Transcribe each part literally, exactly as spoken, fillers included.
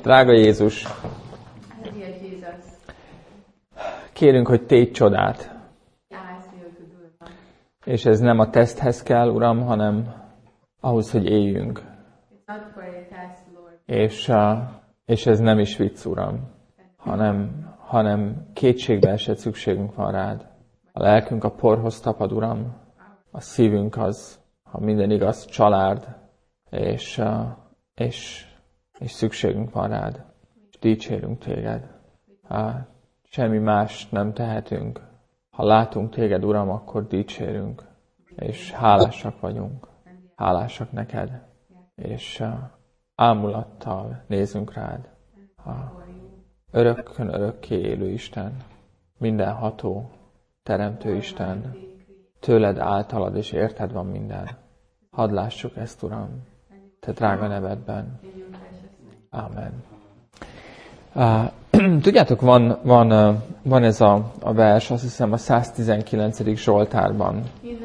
Drága Jézus, kérünk, hogy tégy csodát. És ez nem a teszthez kell, Uram, hanem ahhoz, hogy éljünk. És, és ez nem is vicc, Uram, hanem, hanem kétségbe esett szükségünk van rád. A lelkünk a porhoz tapad, Uram, a szívünk az, ha minden igaz, család, és, és, és szükségünk van rád. És dicsérünk téged. Semmi mást nem tehetünk. Ha látunk téged, Uram, akkor dicsérünk. És hálásak vagyunk. Hálásak neked. És ámulattal nézünk rád. Örökkön örökké élő Isten. Mindenható, teremtő Isten. Tőled, általad és érted van minden. Hadd lássuk ezt, Uram, te drága nevedben. Amen. Uh, tudjátok, van, van, uh, van ez a, a vers, azt hiszem a száztizenkilencedik Zsoltárban.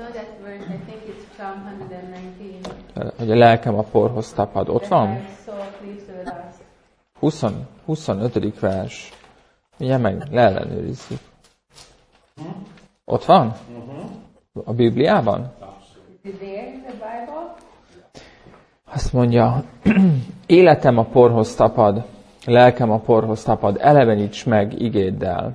Hogy a lelkem a porhoz tapad. Ott van? húsz, huszonötödik vers. Mindjárt meg leellenőrizzük. Ott van? A Bibliában? Azt mondja, életem a porhoz tapad, lelkem a porhoz tapad, eleveníts meg igéddel.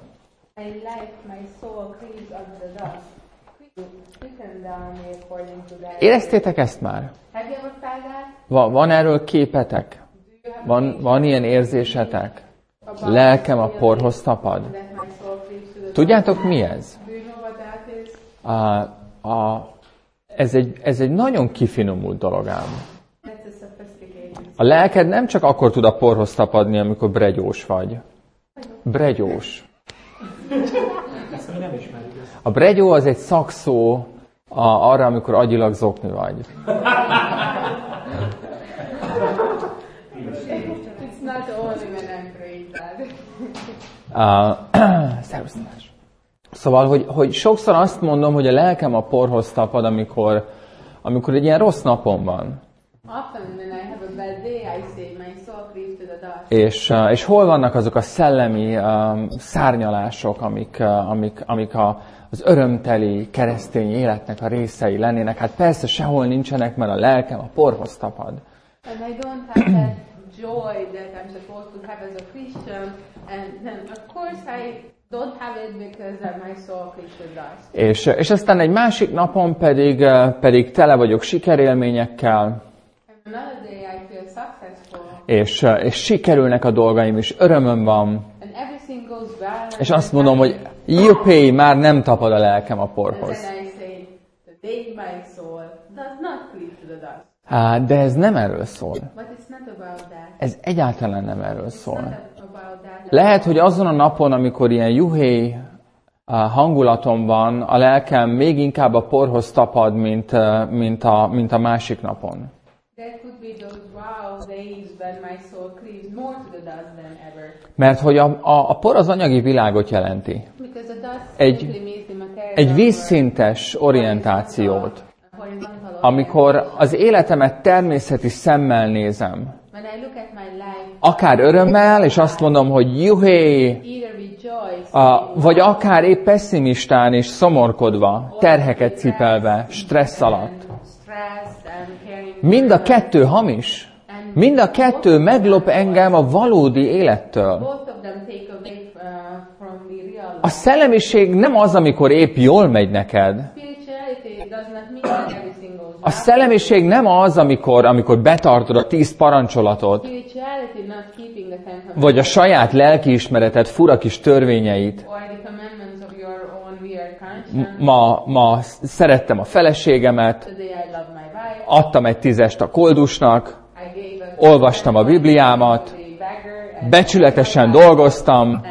Éreztétek ezt már? Van, van erről képetek? Van, van ilyen érzésetek? Lelkem a porhoz tapad. Tudjátok, mi ez? A, a, ez, egy, ez egy nagyon kifinomult dolog ám. A lelked nem csak akkor tud a porhoz tapadni, amikor bregyós vagy. Bregyós. A bregyó az egy szakszó a, arra, amikor agyilag zokni vagy. Uh, Szervusztás. Szóval, hogy, hogy sokszor azt mondom, hogy a lelkem a porhoz tapad, amikor, amikor egy ilyen rossz napom van. És, és hol vannak azok a szellemi um, szárnyalások, amik, uh, amik, amik a, az örömteli keresztény életnek a részei lennének? Hát persze sehol nincsenek, mert a lelkem a porhoz tapad. Joy that I'm supposed to have as a Christian, and then of course I don't have it because my soul cleaves to dust. És, és aztán egy másik napon pedig, pedig tele vagyok sikerélményekkel, és, és sikerülnek a dolgaim, és örömöm van, és azt mondom, hogy juppé, már nem tapad a lelkem a porhoz. De ez nem erről szól. Ez egyáltalán nem erről szól. Lehet, hogy azon a napon, amikor ilyen juhé hangulatom van, a lelkem még inkább a porhoz tapad, mint, mint, a, mint a másik napon. Mert hogy a, a, a por az anyagi világot jelenti. Egy, egy vízszintes orientációt. Amikor az életemet természeti szemmel nézem, akár örömmel, és azt mondom, hogy juhé, vagy akár épp pessimistán és szomorkodva, terheket cipelve, stressz alatt. Mind a kettő hamis. Mind a kettő meglop engem a valódi élettől. A szellemiség nem az, amikor épp jól megy neked. A szellemiség nem az, amikor, amikor betartod a tíz parancsolatot, vagy a saját lelkiismereted fura kis törvényeit. Ma, ma szerettem a feleségemet, adtam egy tízest a koldusnak, olvastam a Bibliámat, becsületesen dolgoztam,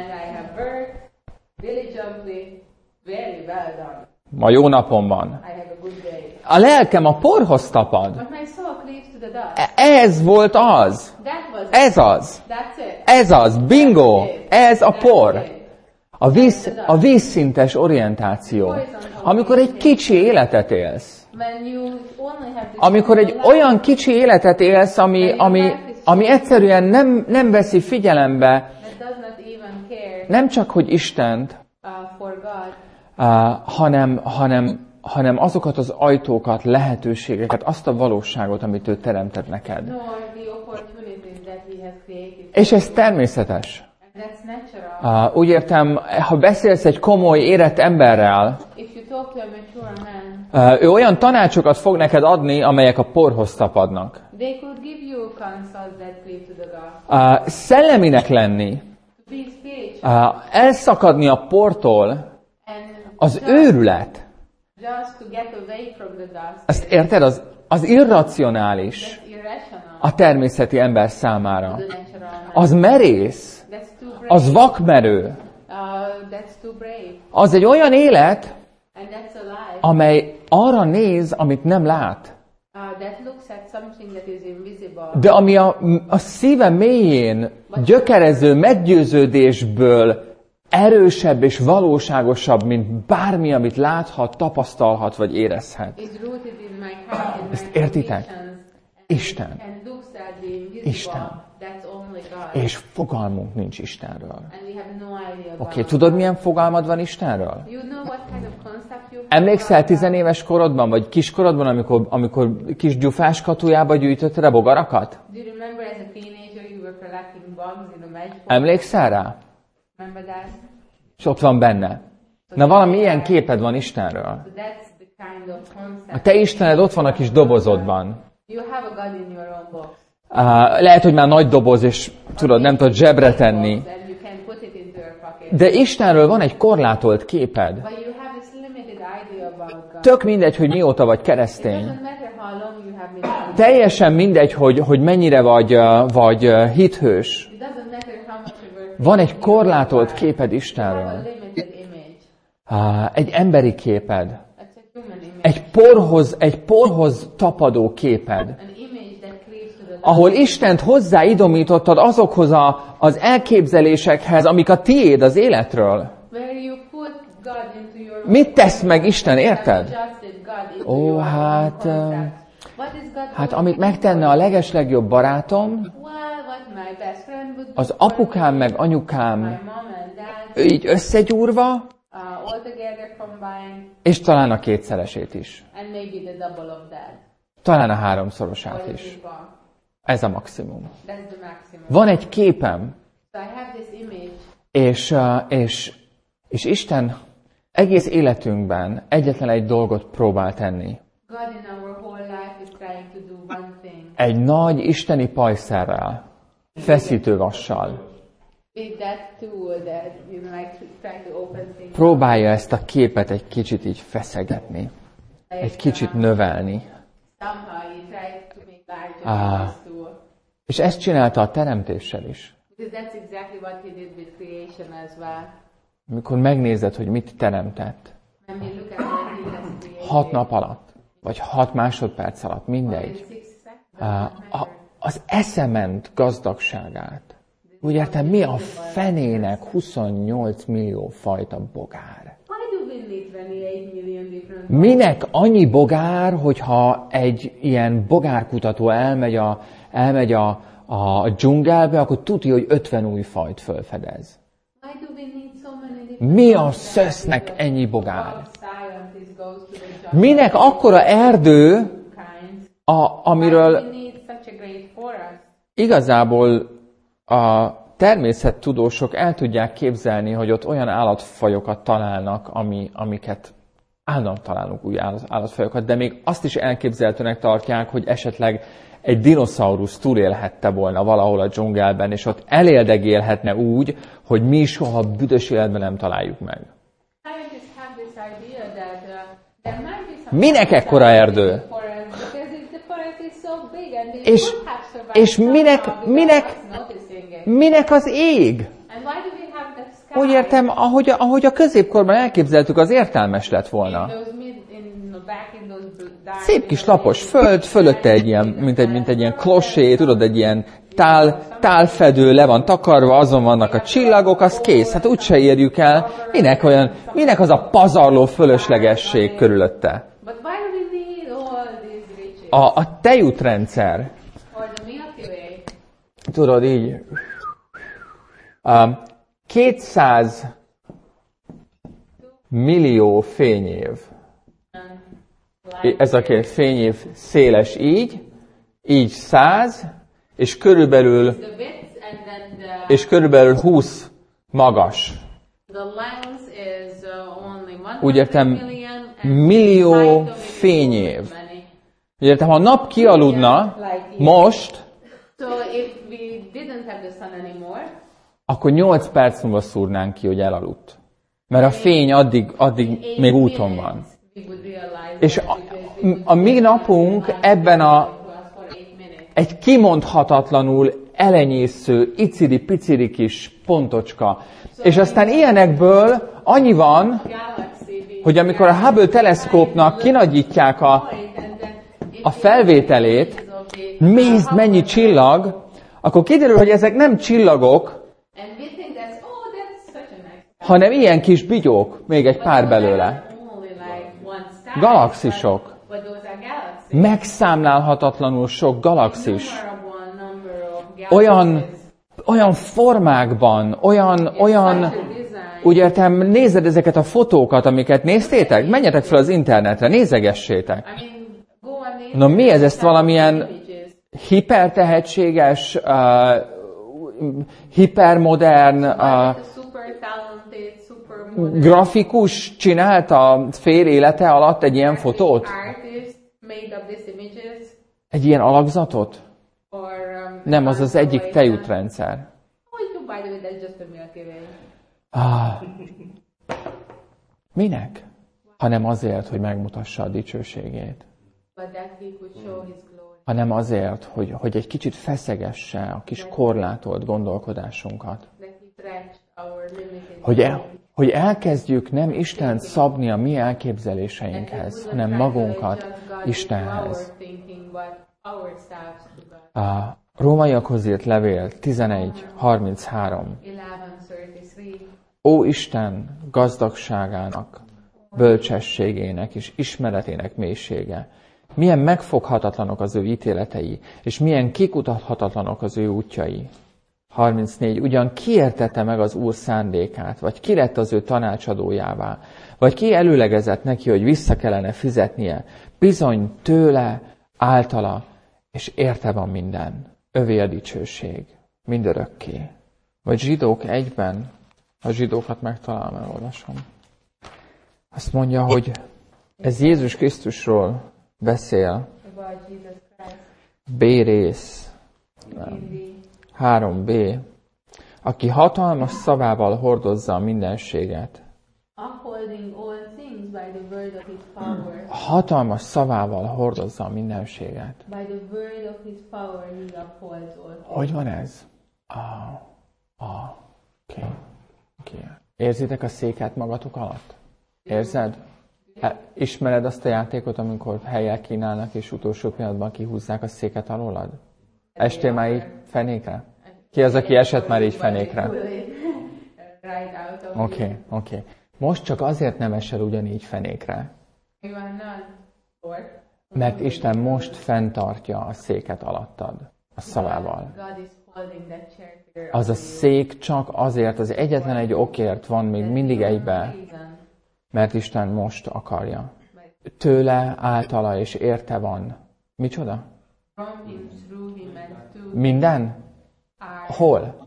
ma jó napom van. A lelkem a porhoz tapad. Ez volt az. Ez az. Ez az. Bingo. Ez a por. A, víz, a vízszintes orientáció. Amikor egy kicsi életet élsz. Amikor egy olyan kicsi életet élsz, ami, ami, ami egyszerűen nem, nem veszi figyelembe, nem csak, hogy Istent, uh, hanem, hanem, hanem azokat az ajtókat, lehetőségeket, azt a valóságot, amit ő teremtett neked. És ez természetes. Uh, úgy értem, ha beszélsz egy komoly, érett emberrel, uh, ő olyan tanácsokat fog neked adni, amelyek a porhoz tapadnak. Uh, szelleminek lenni, uh, elszakadni a portól, az őrület. Azt érted? Az, az irracionális a természeti ember számára. Az merész, az vakmerő. Az egy olyan élet, amely arra néz, amit nem lát. De ami a, a szíve mélyén gyökerező meggyőződésből erősebb és valóságosabb, mint bármi, amit láthat, tapasztalhat vagy érezhet. Ezt értitek? Isten. Isten. És fogalmunk nincs Istenről. Oké, okay, tudod, milyen fogalmad van Istenről? Emlékszel tizenéves korodban, vagy kiskorodban, amikor, amikor kis gyufás katujába gyűjtötted a bogarakat? Emlékszel rá? És ott van benne. Na, valami ilyen képed van Istenről. A te Istened ott van a kis dobozodban. Uh, lehet, hogy már nagy doboz, és tudod, nem tudod zsebre tenni. De Istenről van egy korlátolt képed. Tök mindegy, hogy mióta vagy keresztény. Teljesen mindegy, hogy, hogy mennyire vagy, vagy hithős. Van egy korlátolt képed Istenről. Uh, egy emberi képed. Egy porhoz, egy porhoz tapadó képed. Ahol Istent hozzáidomítottad azokhoz a, az elképzelésekhez, amik a tiéd az életről. Mit tesz meg Isten, érted? Ó, hát... Hát amit megtenne a legeslegjobb barátom, az apukám meg anyukám így összegyúrva, és talán a kétszeresét is. Talán a háromszorosát is. Ez a maximum. Van egy képem, és, és, és Isten egész életünkben egyetlen egy dolgot próbál tenni. Egy nagy isteni pajszerrel, feszítővassal. Próbálja ezt a képet egy kicsit így feszegetni, egy kicsit növelni. Ah, és ezt csinálta a teremtéssel is. Amikor megnézed, hogy mit teremtett, hat nap alatt, vagy hat másodperc alatt, mindegy, a, az eszement gazdagságát. Úgy értem, mi a fenének huszonnyolc millió fajta bogár? Minek annyi bogár, hogyha egy ilyen bogárkutató elmegy a, elmegy a, a dzsungelbe, akkor tudja, hogy ötven új fajt fölfedez. Mi a szösznek ennyi bogár? Minek akkora erdő, a, amiről igazából a természettudósok el tudják képzelni, hogy ott olyan állatfajokat találnak, ami, amiket állandóan találunk új állatfajokat, de még azt is elképzelhetőnek tartják, hogy esetleg egy dinoszaurusz túlélhette volna valahol a dzsungelben, és ott eléldegélhetne úgy, hogy mi soha büdös életben nem találjuk meg. Minek ekkora erdő? És, és minek, minek, minek az ég? Úgy értem, ahogy, ahogy a középkorban elképzeltük, az értelmes lett volna. Szép kis lapos föld, fölötte egy ilyen, mint egy, mint egy ilyen klosé, tudod, egy ilyen tál, tálfedő le van takarva, azon vannak a csillagok, az kész. Hát úgyse érjük el. Minek olyan, minek az a pazarló fölöslegesség körülötte? A, a tejútrendszer. tudod így, um, kétszáz millió fényév. Ez a két fényév széles így, így száz, és körülbelül, és körülbelül húsz magas. Úgy értem, millió fényév. Úgy értem, ha a nap kialudna most, akkor nyolc perc múlva szúrnánk ki, hogy elaludt. Mert a fény addig, addig még úton van. És a, a mi napunk ebben a egy kimondhatatlanul elenyésző, icidi-picidi kis pontocska. És aztán ilyenekből annyi van, hogy amikor a Hubble teleszkópnak kinagyítják a, a felvételét, nézd mennyi csillag, akkor kiderül, hogy ezek nem csillagok, hanem ilyen kis bigyók, még egy pár belőle. Galaxisok. Megszámlálhatatlanul sok galaxis. Olyan, olyan formákban, olyan, olyan, úgy értem, nézed ezeket a fotókat, amiket néztétek? Menjetek fel az internetre, nézegessétek. Na mi ez? Ezt valamilyen hipertehetséges, uh, hipermodern uh, grafikus csinálta fél élete alatt egy ilyen fotót? Egy ilyen alakzatot? Nem, az az egyik tejútrendszer. Ah. Minek? Hanem azért, hogy megmutassa a dicsőségét. Hanem azért, hogy, hogy egy kicsit feszegesse a kis korlátolt gondolkodásunkat. Hogy, el, hogy elkezdjük nem Istent szabni a mi elképzeléseinkhez, hanem magunkat Istenhez. A Rómaiakhoz írt levél tizenegy harminchárom. Ó Isten gazdagságának, bölcsességének és ismeretének mélysége! Milyen megfoghatatlanok az ő ítéletei, és milyen kikutathatatlanok az ő útjai. harmincnégy. Ugyan ki értette meg az Úr szándékát, vagy ki lett az ő tanácsadójává, vagy ki előlegezett neki, hogy vissza kellene fizetnie, bizony tőle, általa, és érte van minden. Övé a dicsőség, mindörökké. Vagy Zsidók egyben, a zsidókat megtalálom, elolvasom. Azt mondja, hogy ez Jézus Krisztusról beszél. B rész. három b. Aki hatalmas szavával hordozza a mindenséget. Hatalmas szavával hordozza a mindenséget. Hogy van ez? Ah, ah, okay. Okay. Érzitek a széket magatok alatt? Érzed? Ismered azt a játékot, amikor helyel kínálnak, és utolsó pillanatban kihúzzák a széket alólad? Estél már így fenékre? Ki az, aki esett már így fenékre? Oké, okay, oké. Okay. Most csak azért nem esel ugyanígy fenékre, mert Isten most fenntartja a széket alattad, a szavával. Az a szék csak azért, az egyetlen egy okért van még mindig egybe, mert Isten most akarja. Tőle, általa és érte van. Micsoda? Minden? Hol?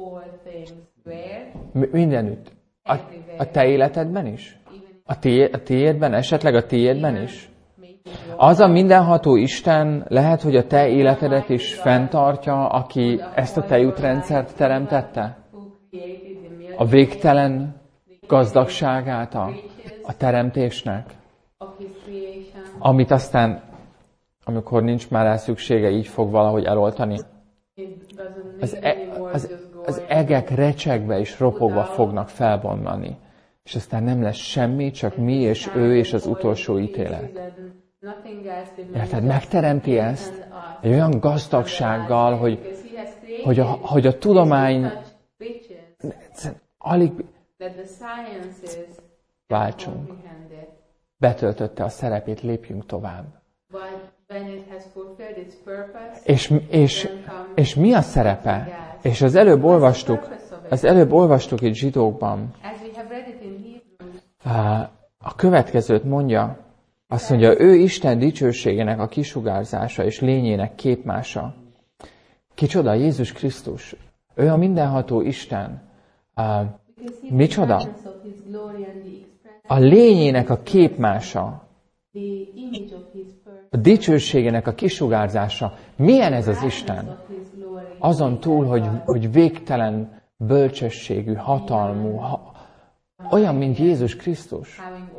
Mindenütt. A, a te életedben is? A, tié, a tiédben? Esetleg a tiédben is? Az a mindenható Isten lehet, hogy a te életedet is fenntartja, aki ezt a tejútrendszert teremtette? A végtelen gazdagságát a, a teremtésnek? Amit aztán, amikor nincs már rá szüksége, így fog valahogy eloltani? Az, e, az, az egek recsegve és ropogva fognak felbomlani. És aztán nem lesz semmi, csak mi és ő és az utolsó ítélet. Érted? Megteremti ezt egy olyan gazdagsággal, hogy, hogy, a, hogy a tudomány alig váltsunk. Betöltötte a szerepét, lépjünk tovább. És, és, és mi a szerepe? És az előbb olvastuk, az előbb olvastuk itt Zsidókban, a következőt mondja, azt mondja, ő Isten dicsőségének a kisugárzása és lényének képmása. Kicsoda? Jézus Krisztus. Ő a mindenható Isten. Uh, micsoda? A lényének a képmása. A dicsőségének a kisugárzása. Milyen ez az Isten? Azon túl, hogy, hogy végtelen bölcsességű, hatalmú, ha, olyan, mint Jézus Krisztus.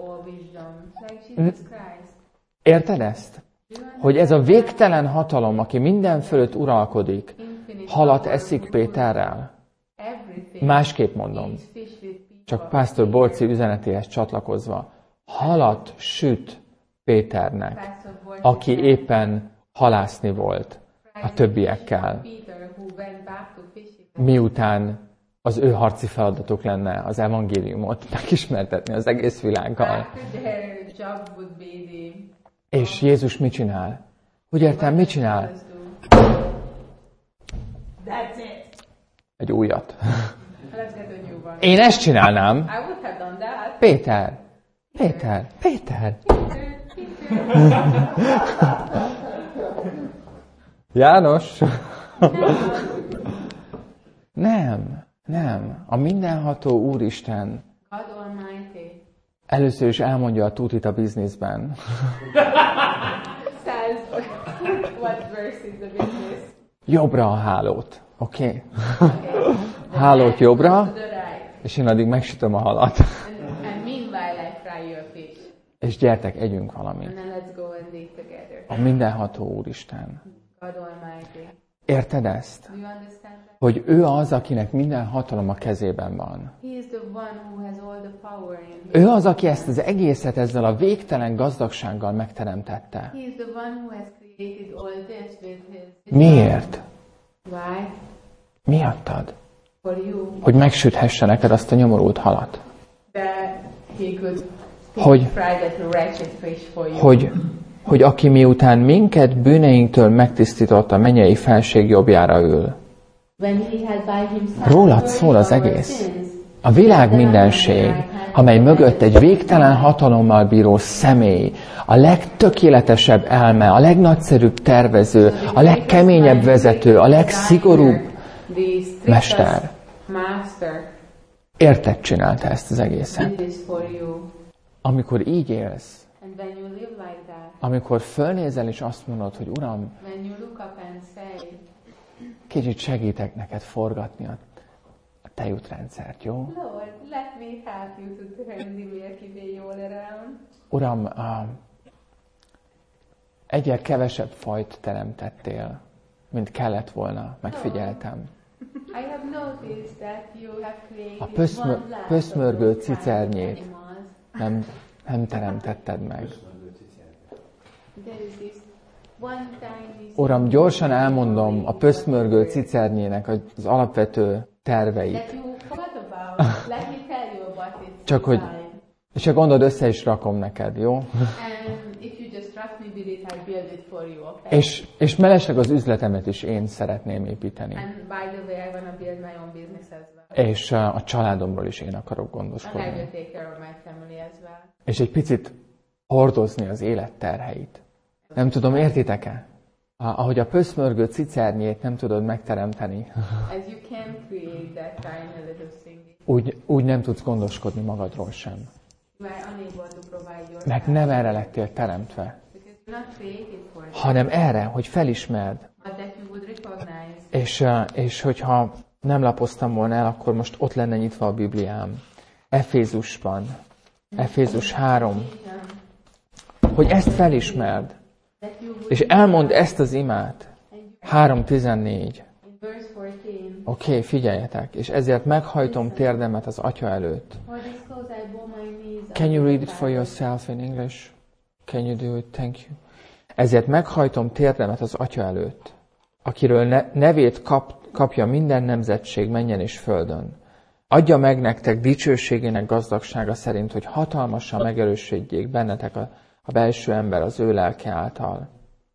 Érted ezt? Hogy ez a végtelen hatalom, aki minden fölött uralkodik, halat eszik Péterrel. Másképp mondom, csak Pásztor Borci üzenetéhez csatlakozva, halat süt Péternek, aki éppen halászni volt a többiekkel, miután az ő harci feladatuk lenne az evangéliumot megismertetni az egész világgal. És Jézus mit csinál? Úgy értem, mit csinál? Egy újat. Én ezt csinálnám. Péter, Péter, Péter. János. Nem, nem. A mindenható Úristen először is elmondja a tutit a bizniszben. Jobbra a hálót. Oké? Okay? Hálót jobbra, és én addig megsütöm a halat. És gyertek, együnk valamit. A mindenható Úristen. Érted ezt? Hogy ő az, akinek minden hatalom a kezében van. Ő az, aki ezt az egészet ezzel a végtelen gazdagsággal megteremtette. Miért? Miattad? Hogy megsüthesse neked azt a nyomorult halat. Hogy, hogy, hogy aki miután minket bűneinktől megtisztított, a mennyei felség jobbjára ül. Rólad szól az egész. A világ mindenség, amely mögött egy végtelen hatalommal bíró személy, a legtökéletesebb elme, a legnagyszerűbb tervező, a legkeményebb vezető, a legszigorúbb mester. Érted csinálta ezt az egészet. Amikor így élsz, amikor fölnézel és azt mondod, hogy Uram, kicsit segítek neked forgatni a, a tejútrendszert, jó? Uram, uh, egyel kevesebb fajt teremtettél, mint kellett volna, megfigyeltem. A pöszmör, pöszmörgő cicernyét nem, nem teremtetted meg. Uram, gyorsan elmondom a pöszmörgő cicernyének az alapvető terveit. Csak hogy, és csak gondold, össze is rakom neked, jó? És, és mellesleg az üzletemet is én szeretném építeni. És a családomról is én akarok gondoskodni. És egy picit hordozni az élet terheit. Nem tudom, értitek-e? Ahogy a pöszmörgő cicernyét nem tudod megteremteni, úgy, úgy nem tudsz gondoskodni magadról sem. Meg nem erre lettél teremtve, hanem erre, hogy felismerd. És, és hogyha nem lapoztam volna el, akkor most ott lenne nyitva a Bibliám. Efézusban, Efézus három. Hogy ezt felismerd. És elmond ezt az imát. három tizennégy. Oké, okay, figyeljetek. És ezért meghajtom térdemet az Atya előtt. Can you read it for yourself in English? Can you do it? Thank you. Ezért meghajtom térdemet az Atya előtt, akiről ne, nevét kap, kapja minden nemzetség mennyen és földön. Adja meg nektek dicsőségének gazdagsága szerint, hogy hatalmasan megerősödjék bennetek a, a belső ember az ő lelke által,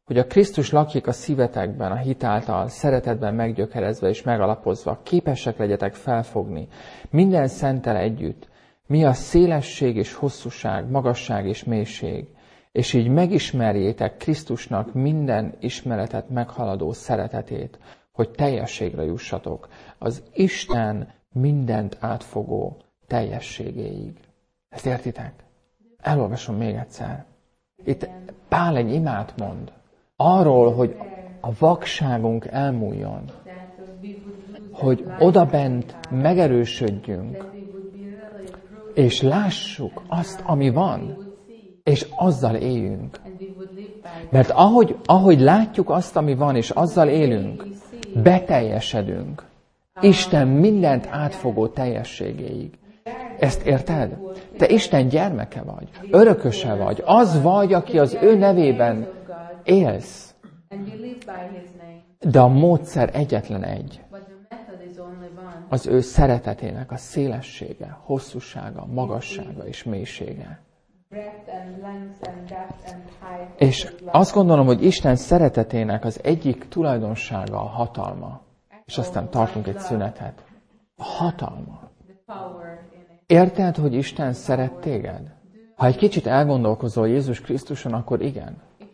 hogy a Krisztus lakjék a szívetekben, a hit által, szeretetben meggyökerezve és megalapozva, képesek legyetek felfogni minden szenttel együtt, mi a szélesség és hosszúság, magasság és mélység, és így megismerjétek Krisztusnak minden ismeretet meghaladó szeretetét, hogy teljességre jussatok, az Isten mindent átfogó teljességéig. Ezt értitek? Elolvasom még egyszer. Itt Pál egy imát mond arról, hogy a vakságunk elmúljon, hogy odabent megerősödjünk, és lássuk azt, ami van, és azzal éljünk. Mert ahogy, ahogy látjuk azt, ami van, és azzal élünk, beteljesedünk Isten mindent átfogó teljességéig. Ezt érted? Te Isten gyermeke vagy, örököse vagy, az vagy, aki az ő nevében élsz. De a módszer egyetlen egy. Az ő szeretetének a szélessége, hosszúsága, magassága és mélysége. És azt gondolom, hogy Isten szeretetének az egyik tulajdonsága a hatalma. És aztán tartunk egy szünetet. A hatalma. Érted, hogy Isten szeret téged? Ha egy kicsit elgondolkozol Jézus Krisztuson, akkor igen.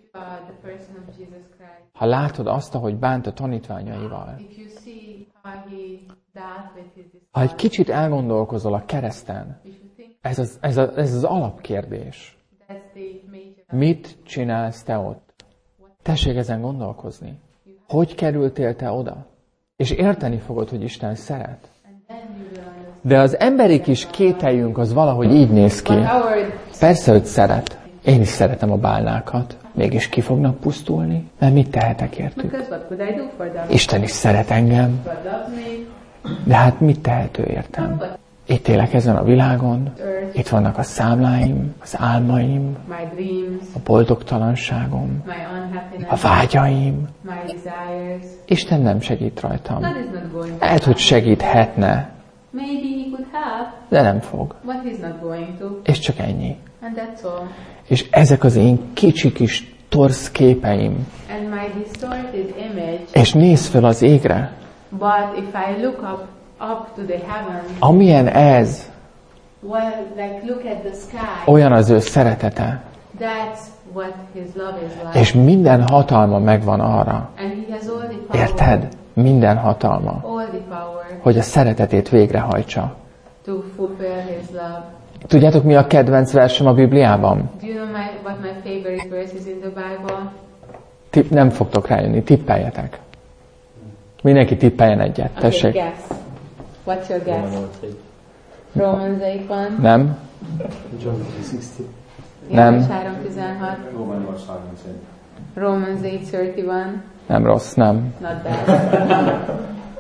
Ha látod azt, ahogy bánt a tanítványaival. Ha egy kicsit elgondolkozol a kereszten, ez az, ez, az, ez az alapkérdés. Mit csinálsz te ott? Tessék ezen gondolkozni. Hogy kerültél te oda? És érteni fogod, hogy Isten szeret. De az emberi kis kételjünk az valahogy így néz ki. Persze, hogy szeret. Én is szeretem a bálnákat. Mégis ki fognak pusztulni? Mert mit tehetek értük? Isten is szeret engem. De hát mit tehető értem? Itt élek ezen a világon, itt vannak a számláim, az álmaim, a boldogtalanságom, a vágyaim. Isten nem segít rajtam. Lehet, hogy segíthetne, de nem fog. És csak ennyi. És ezek az én kicsi kis torz képeim. És nézz fel az égre. Amilyen ez, olyan az ő szeretete. És minden hatalma megvan arra. Érted? Minden hatalma, hogy a szeretetét végrehajtsa. Tudjátok, mi a kedvenc versem a Bibliában? Tipp, nem fogtok rájönni, tippeljetek. Mindenki tippeljen egyet, tessék. Okay, guess. What's your guess? Romans eight van. Nem. János három tizenhat. Romans eight thirty-one. Nem rossz, nem. Not bad.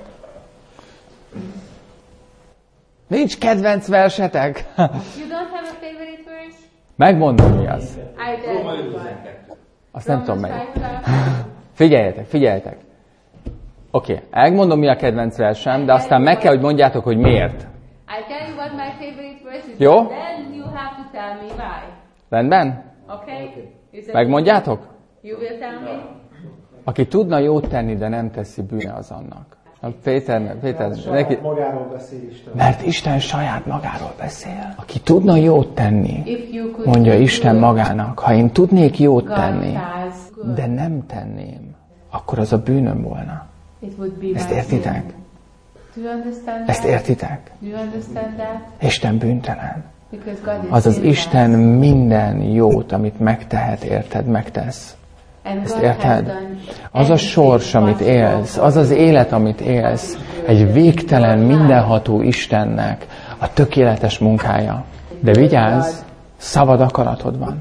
Nincs kedvenc versetek? You don't have a favorite verse? Megmondom, mi az. I did. Azt nem tudom meg. Figyeljetek, figyeljetek. Oké, okay. Elmondom, mi a kedvenc versem, de aztán meg kell, hogy mondjátok, hogy miért. I tell you what my favorite verse is. Jó? Then you have to tell me why. Rendben? Okay? Megmondjátok? You will tell me? Aki tudna jót tenni, de nem teszi, bűne az annak. Péter, Péter, neki... magáról beszél Isten. Mert Isten saját magáról beszél. Aki tudna jót tenni, mondja Isten magának, ha én tudnék jót tenni, de nem tenném, akkor az a bűnöm volna. Ezt értitek? Ezt értitek? Isten bűntelen. Azaz Isten minden jót, amit megtehet, érted, megtesz. Ezt érted? Az a sors, amit élsz, az az élet, amit élsz, egy végtelen, mindenható Istennek a tökéletes munkája. De vigyázz, szabad akaratod van.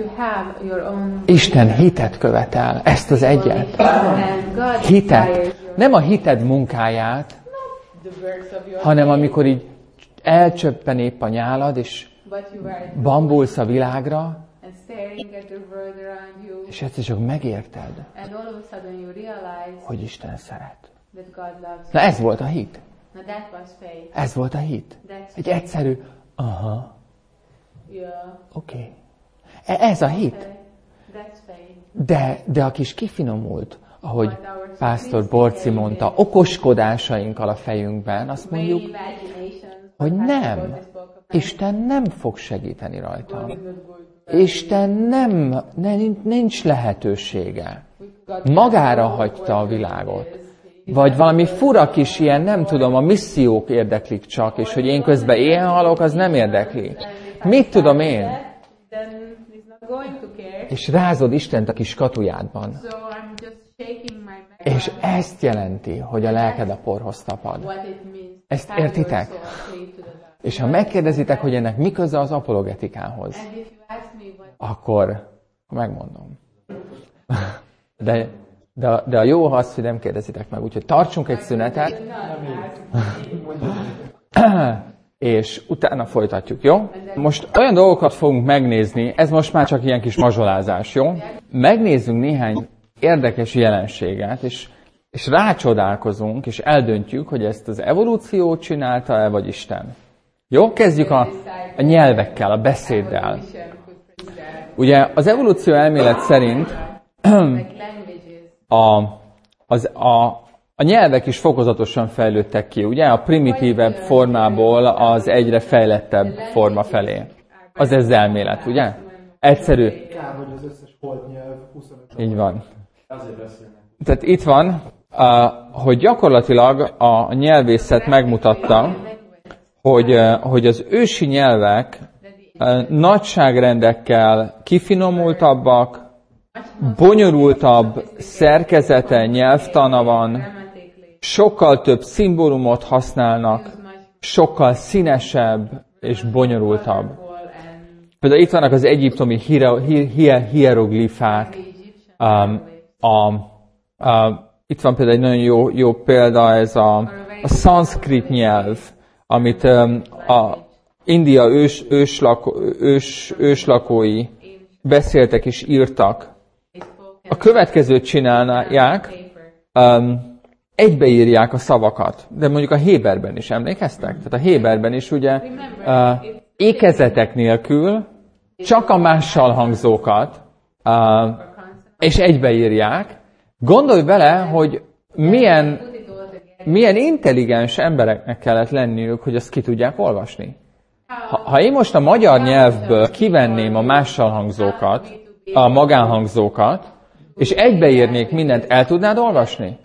Isten hitet követel, ezt az egyet. Hitet. Nem a hited munkáját, hanem amikor így elcsöppen épp a nyálad, és bambulsz a világra, és egyszer csak megérted, hogy Isten szeret. Na ez volt a hit. Ez volt a hit. Egy egyszerű, aha, oké. Okay. Ez a hit. De, de a kis kifinomult, ahogy Pásztor Borci mondta, okoskodásainkkal a fejünkben, azt mondjuk, hogy nem. Isten nem fog segíteni rajta. Isten nem, nincs lehetősége. Magára hagyta a világot. Vagy valami fura kis ilyen, nem tudom, a missziók érdeklik csak, és hogy én közben éhen halok, az nem érdekli. Mit tudom én? És rázod Istent a kis katujádban. És ezt jelenti, hogy a lelked a porhoz tapad. Ezt értitek? És ha megkérdezitek, hogy ennek mi köze az apologetikához, akkor megmondom. De, de, de a jó az, hogy nem kérdezitek meg. Úgyhogy tartsunk egy szünetet, és utána folytatjuk, jó? Most olyan dolgokat fogunk megnézni, ez most már csak ilyen kis mazsolázás, jó? Megnézzünk néhány érdekes jelenséget, és, és rácsodálkozunk, és eldöntjük, hogy ezt az evolúció csinálta-e, vagy Isten. Jó? Kezdjük a, a nyelvekkel, a beszéddel. Ugye az evolúció elmélet szerint a, az, a, a nyelvek is fokozatosan fejlődtek ki, ugye? A primitívebb formából az egyre fejlettebb forma felé. Az ez elmélet, ugye? Egyszerű. Így van. Tehát itt van, hogy gyakorlatilag a nyelvészet megmutatta, hogy, hogy az ősi nyelvek nagyságrendekkel kifinomultabbak, bonyolultabb szerkezete, nyelvtana van, sokkal több szimbólumot használnak, sokkal színesebb és bonyolultabb. Például itt vannak az egyiptomi hieroglifák. Um, a, a, itt van például egy nagyon jó, jó példa, ez a, a szanszkrit nyelv, amit um, a India ős, őslakó, ős, őslakói beszéltek és írtak. A következőt csinálják, um, egybeírják a szavakat, de mondjuk a héberben is emlékeztek? Tehát a héberben is ugye uh, ékezetek nélkül csak a mással hangzókat uh, és egybeírják. Gondolj bele, hogy milyen, milyen intelligens embereknek kellett lenniük, hogy azt ki tudják olvasni. Ha, ha én most a magyar nyelvből kivenném a mással hangzókat, a magánhangzókat, és egybeírnék mindent, el tudnád olvasni?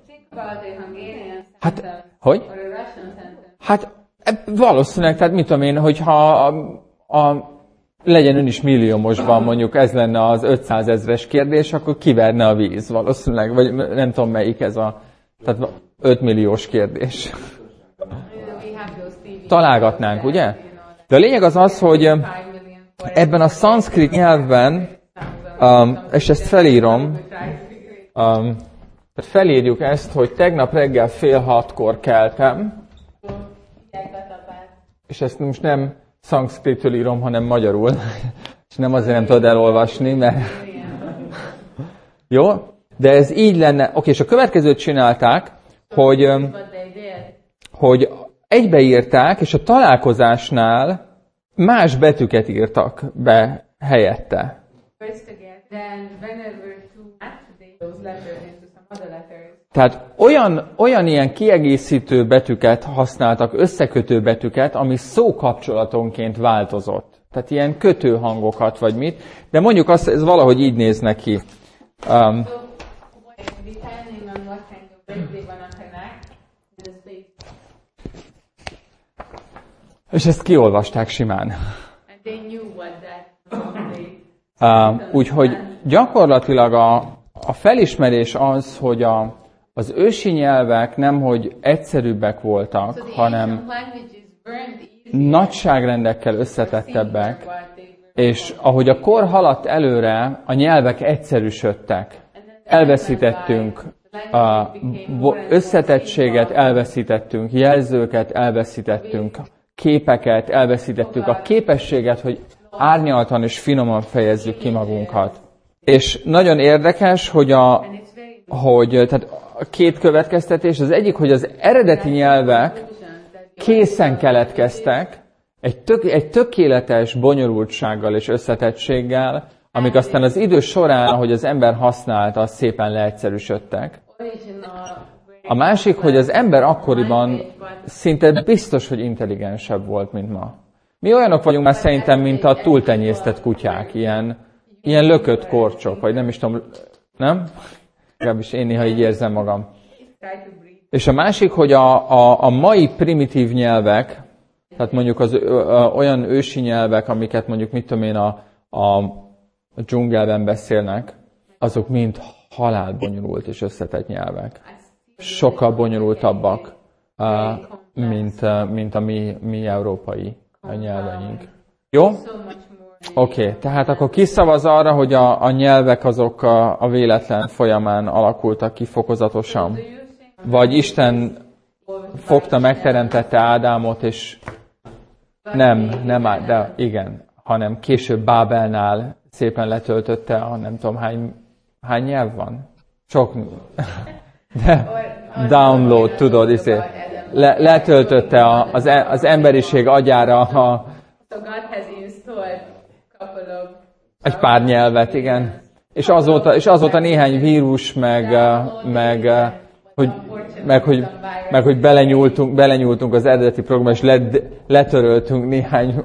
Hát, hogy? Hát valószínűleg, tehát mit tudom én, hogyha a, a, legyen ön is milliómosban, mondjuk ez lenne az ötszázezres kérdés, akkor kiverne a víz valószínűleg, vagy nem tudom melyik ez a, tehát ötmilliós kérdés. Találgatnánk, ugye? De a lényeg az az, hogy ebben a szanszkrit nyelvben, um, és ezt felírom, um, tehát felírjuk ezt, hogy tegnap reggel fél hatkor keltem, és ezt most nem szanszkritül írom, hanem magyarul, és nem azért nem tudod elolvasni, mert... Jó? De ez így lenne... Oké, és a következőt csinálták, hogy, hogy egybeírták, és a találkozásnál más betűket írtak be helyette. Tehát olyan, olyan ilyen kiegészítő betűket használtak, összekötő betűket, ami szókapcsolatonként változott. Tehát ilyen kötőhangokat, vagy mit. De mondjuk azt, ez valahogy így néz neki. Um, és ezt kiolvasták simán. Uh, úgyhogy gyakorlatilag a, a felismerés az, hogy a, az ősi nyelvek nemhogy egyszerűbbek voltak, hanem nagyságrendekkel összetettebbek, és ahogy a kor haladt előre, a nyelvek egyszerűsödtek. Elveszítettünk a összetettséget, elveszítettünk jelzőket, elveszítettünk képeket, elveszítettük a képességet, hogy árnyaltan és finoman fejezzük ki magunkat. És nagyon érdekes, hogy a, hogy, tehát a két következtetés, az egyik, hogy az eredeti nyelvek készen keletkeztek, egy, tök, egy tökéletes bonyolultsággal és összetettséggel, amik aztán az idő során, ahogy az ember használta, szépen leegyszerűsödtek. A másik, hogy az ember akkoriban szinte biztos, hogy intelligensebb volt, mint ma. Mi olyanok vagyunk már szerintem, mint a túltenyésztett kutyák, ilyen, ilyen lökött korcsok, vagy nem is tudom, nem? Legalábbis én néha így érzem magam. És a másik, hogy a, a, a mai primitív nyelvek, tehát mondjuk az ö, ö, olyan ősi nyelvek, amiket mondjuk, mit tudom én, a, a, a dzsungelben beszélnek, azok mind halálbonyolult és összetett nyelvek. Sokkal bonyolultabbak, uh, mint, uh, mint a mi, mi európai nyelveink. Jó? Oké, okay. Tehát akkor kiszavaz arra, hogy a, a nyelvek azok a, a véletlen folyamán alakultak ki fokozatosan? Vagy Isten fogta, megteremtette Ádámot, és nem, nem, de igen, hanem később Bábelnál szépen letöltötte, a nem tudom hány, hány nyelv van? Sok, de download, tudod, izé, le, letöltötte a, az, az emberiség agyára a, egy pár nyelvet, igen. És azóta, és azóta néhány vírus, meg, meg, hogy, meg, hogy, meg, hogy belenyúltunk, belenyúltunk az eredeti programba, és let, letöröltünk néhány...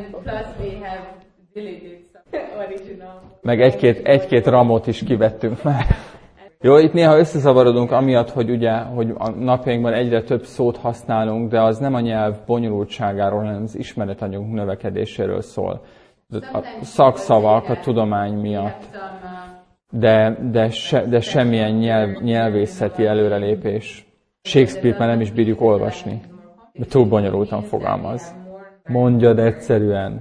Meg egy-két, egy-két ramot is kivettünk már. Jó, itt néha összezavarodunk amiatt, hogy ugye, hogy a napjainkban egyre több szót használunk, de az nem a nyelv bonyolultságáról, hanem az ismeretanyagunk növekedéséről szól. A szakszavak a tudomány miatt, de, de, se, de semmilyen nyelv, nyelvészeti előrelépés. Shakespeare-t már nem is bírjuk olvasni, de túl bonyolultan fogalmaz. Mondjad egyszerűen.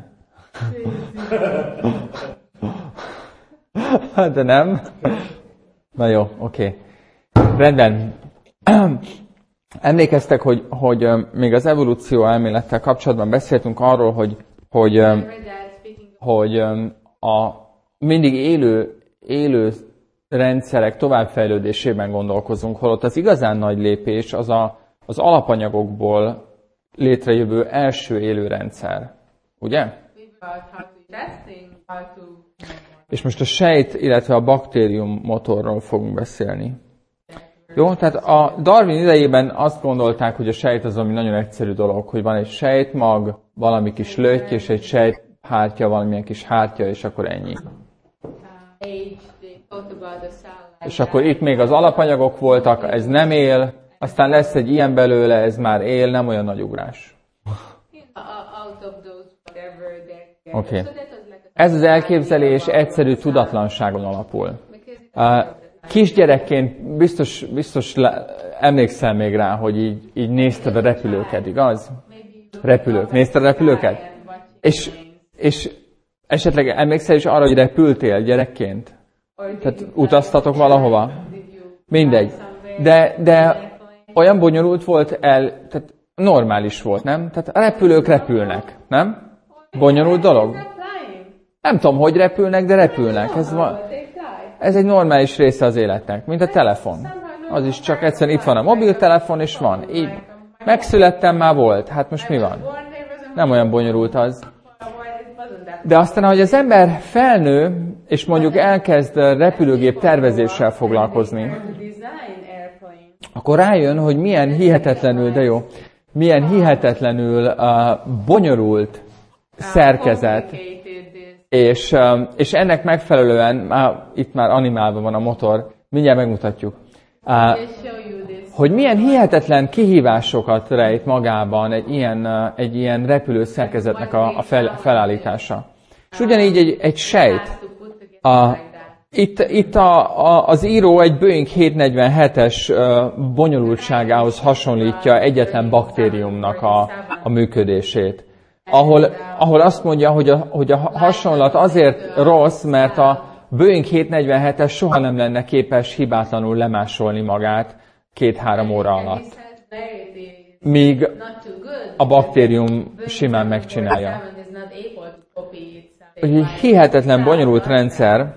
De nem? Na jó, oké. Okay. Rendben. Emlékeztek, hogy, hogy még az evolúció elmélettel kapcsolatban beszéltünk arról, hogy, hogy, hogy a mindig élő, élő rendszerek továbbfejlődésében gondolkozunk, holott az igazán nagy lépés az a, az alapanyagokból létrejövő első élő rendszer. Ugye? És most a sejt, illetve a baktérium motorról fogunk beszélni. Jó, tehát a Darwin idejében azt gondolták, hogy a sejt az ami nagyon egyszerű dolog, hogy van egy sejtmag, valami kis lötty, és egy sejthártya, valamilyen kis hártya, és akkor ennyi. És akkor itt még az alapanyagok voltak, ez nem él, aztán lesz egy ilyen belőle, ez már él, nem olyan nagy ugrás. Oké. Okay. Ez az elképzelés egyszerű tudatlanságon alapul. Kisgyerekként biztos, biztos le, emlékszel még rá, hogy így, így nézted a repülőket, igaz? Repülők. Nézted a repülőket? És, és esetleg emlékszel is arra, hogy repültél gyerekként? Tehát utaztatok valahova? Mindegy. De, de olyan bonyolult volt el, tehát normális volt, nem? Tehát a repülők repülnek, nem? Bonyolult dolog? Nem tudom, hogy repülnek, de repülnek. Ez, van, ez egy normális része az életnek, mint a telefon. Az is csak egyszerűen itt van a mobiltelefon, és van. Így megszülettem, már volt. Hát most mi van? Nem olyan bonyolult az. De aztán, ahogy az ember felnő, és mondjuk elkezd repülőgép tervezéssel foglalkozni, akkor rájön, hogy milyen hihetetlenül, de jó, milyen hihetetlenül uh, bonyolult szerkezet, és, és ennek megfelelően, már, itt már animálva van a motor, mindjárt megmutatjuk, hogy milyen hihetetlen kihívásokat rejt magában egy ilyen, egy ilyen repülő szerkezetnek a, a fel, felállítása. És ugyanígy egy, egy sejt. A, itt itt a, a, az író egy Boeing hétszáznegyvenhetes bonyolultságához hasonlítja egyetlen baktériumnak a, a működését. Ahol, ahol azt mondja, hogy a, hogy a hasonlat azért rossz, mert a Boeing hétszáznegyvenhetes soha nem lenne képes hibátlanul lemásolni magát két-három óra alatt. Míg a baktérium simán megcsinálja. Egy hihetetlen bonyolult rendszer.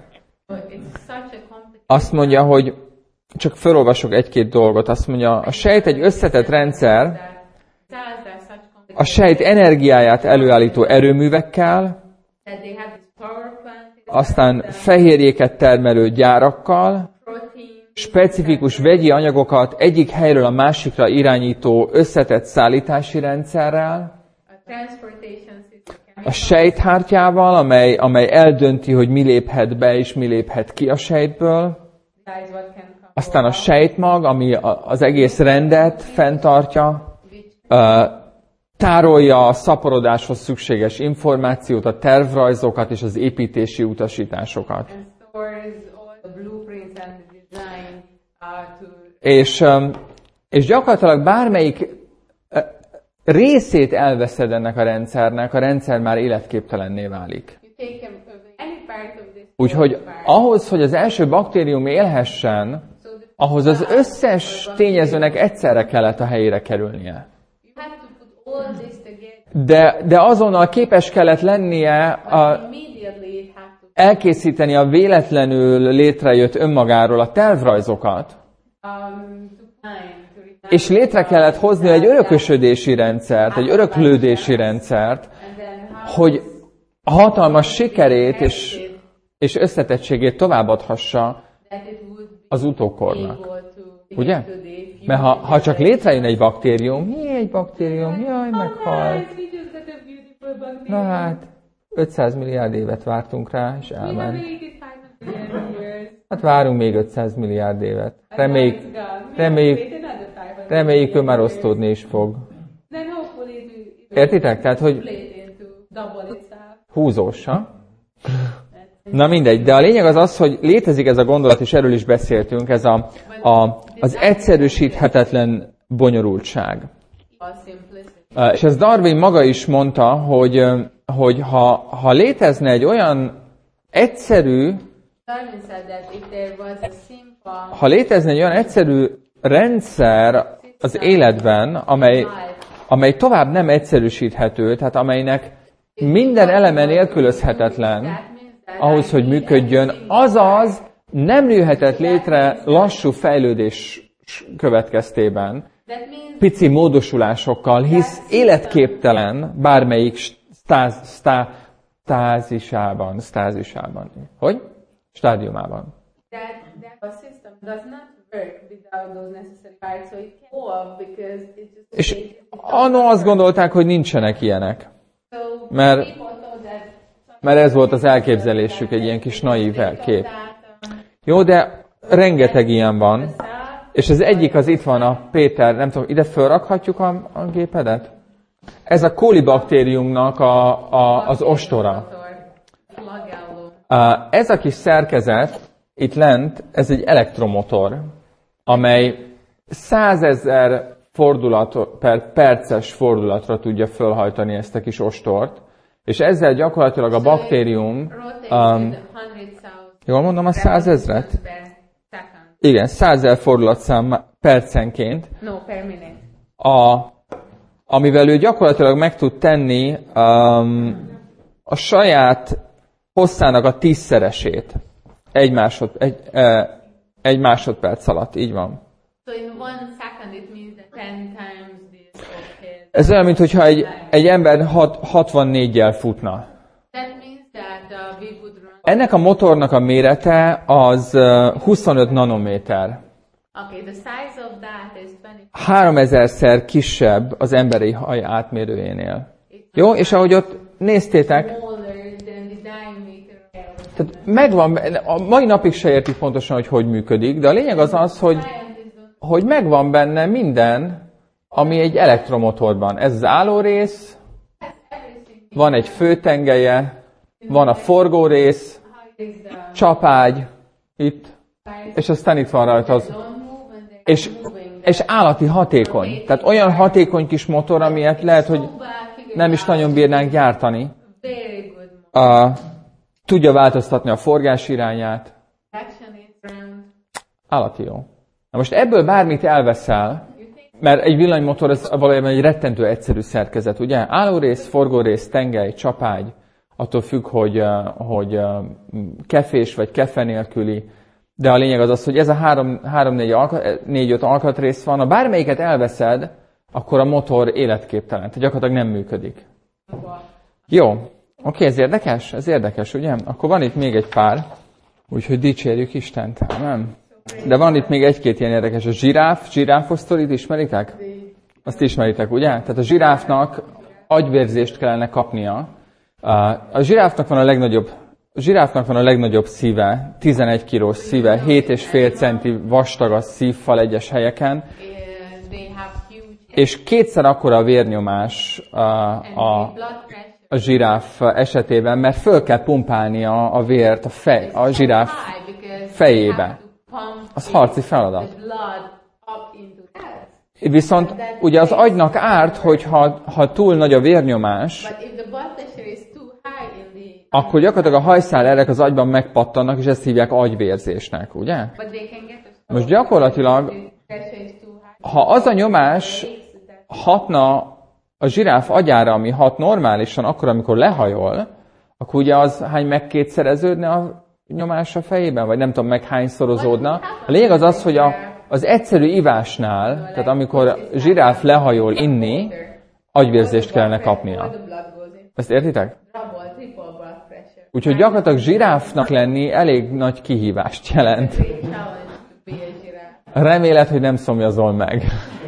Azt mondja, hogy csak felolvasok egy-két dolgot. Azt mondja, a sejt egy összetett rendszer, a sejt energiáját előállító erőművekkel, aztán fehérjéket termelő gyárakkal, specifikus vegyi anyagokat egyik helyről a másikra irányító összetett szállítási rendszerrel, a sejthártyával, amely, amely eldönti, hogy mi léphet be és mi léphet ki a sejtből, aztán a sejtmag, ami az egész rendet fenntartja, tárolja a szaporodáshoz szükséges információt, a tervrajzokat és az építési utasításokat. És, és gyakorlatilag bármelyik részét elveszed ennek a rendszernek, a rendszer már életképtelenné válik. Úgyhogy ahhoz, hogy az első baktérium élhessen, ahhoz az összes tényezőnek egyszerre kellett a helyére kerülnie. De, de azonnal képes kellett lennie a, elkészíteni a véletlenül létrejött önmagáról a tervrajzokat, és létre kellett hozni egy örökösödési rendszert, egy öröklődési rendszert, hogy a hatalmas sikerét és, és összetettségét továbbadhassa az utókornak. Ugye? Mert ha, ha csak létrejön egy baktérium, mi egy baktérium, jaj, meghalt. Na hát, ötszáz milliárd évet vártunk rá, és elment. Hát várunk még ötszáz milliárd évet. Reméljük, reméljük, reméljük ő már osztódni is fog. Értitek? Tehát, hogy húzós, ha? Na mindegy, de a lényeg az az, hogy létezik ez a gondolat, és erről is beszéltünk, ez a, a, az egyszerűsíthetetlen bonyolultság. És ez Darwin maga is mondta, hogy, hogy ha, ha létezne egy olyan egyszerű, ha létezne egy olyan egyszerű rendszer az életben, amely, amely tovább nem egyszerűsíthető, tehát amelynek minden eleme nélkülözhetetlen, ahhoz, hogy működjön, azaz nem jöhetett létre lassú fejlődés következtében, pici módosulásokkal, hisz életképtelen bármelyik stáz, stá, stázisában, stázisában. Hogy? Stádiumában. És anno azt gondolták, hogy nincsenek ilyenek. Mert, mert ez volt az elképzelésük, egy ilyen kis naív kép. Jó, de rengeteg ilyen van. És az egyik az itt van a Péter, nem tudom, ide felrakhatjuk a, a gépedet? Ez a kolibaktériumnak a, a, az ostora. Ez a kis szerkezet, itt lent, ez egy elektromotor, amely százezer fordulat per perces fordulatra tudja fölhajtani ezt a kis ostort, és ezzel gyakorlatilag a baktérium, um, jól mondom a százezret? Igen, százezer fordulatszám percenként, a, amivel ő gyakorlatilag meg tud tenni um, a saját hosszának a tízszeresét egy, másod, egy, eh, egy másodperc alatt, így van. Ez olyan, mintha egy, egy ember hatvannégyel futna. Ennek a motornak a mérete az huszonöt nanométer. háromezerszer kisebb az emberi haj átmérőjénél. Jó? És ahogy ott néztétek, tehát megvan, a mai napig se értik pontosan, hogy hogy működik, de a lényeg az az, hogy, hogy megvan benne minden, ami egy elektromotorban. Ez az állórész, van egy főtengelye, van a forgórész, csapágy, itt, és aztán itt van rajta az. És, és állati hatékony. Tehát olyan hatékony kis motor, amilyet lehet, hogy nem is nagyon bírnánk gyártani. Uh, tudja változtatni a forgás irányát. Állati jó. Na most ebből bármit elveszel, mert egy villanymotor az valójában egy rettentő egyszerű szerkezet, ugye? Állórész, forgórész, tengely, csapágy, attól függ, hogy, hogy kefés vagy kefe nélküli, de a lényeg az az, hogy ez a három-négy-öt alkatrész van, ha bármelyiket elveszed, akkor a motor életképtelen, tehát gyakorlatilag nem működik. Jó, Oké, okay, ez érdekes? Ez érdekes, ugye? Akkor van itt még egy pár, úgyhogy dicsérjük Istent, nem? De van itt még egy-két ilyen érdekes. A zsiráf, zsiráfosztorit ismeritek? Azt ismeritek, ugye? Tehát a zsiráfnak agyvérzést kellene kapnia. A zsiráfnak van a legnagyobb, a zsiráfnak van a legnagyobb szíve, tizenegy kilós szíve, hét és fél centi vastag a szívfal egyes helyeken, és kétszer akkora a vérnyomás a, a, a zsiráf esetében, mert föl kell pumpálnia a vért a, fej, a zsiráf fejébe. Az harci feladat. Viszont ugye az agynak árt, hogy ha, ha túl nagy a vérnyomás, akkor gyakorlatilag a hajszálerek az agyban megpattannak, és ezt hívják agyvérzésnek, ugye? Most gyakorlatilag, ha az a nyomás hatna a zsiráf agyára, ami hat normálisan, akkor, amikor lehajol, akkor ugye az hány megkétszereződne a nyomás a fejében, vagy nem tudom, meg hányszorozódna. A lényeg az az, hogy a, az egyszerű ivásnál, tehát amikor a zsiráf lehajol inni, agyvérzést kellene kapnia. Ezt értitek? Úgyhogy gyakorlatilag zsiráfnak lenni elég nagy kihívást jelent. Remélet, hogy nem szomjazol meg.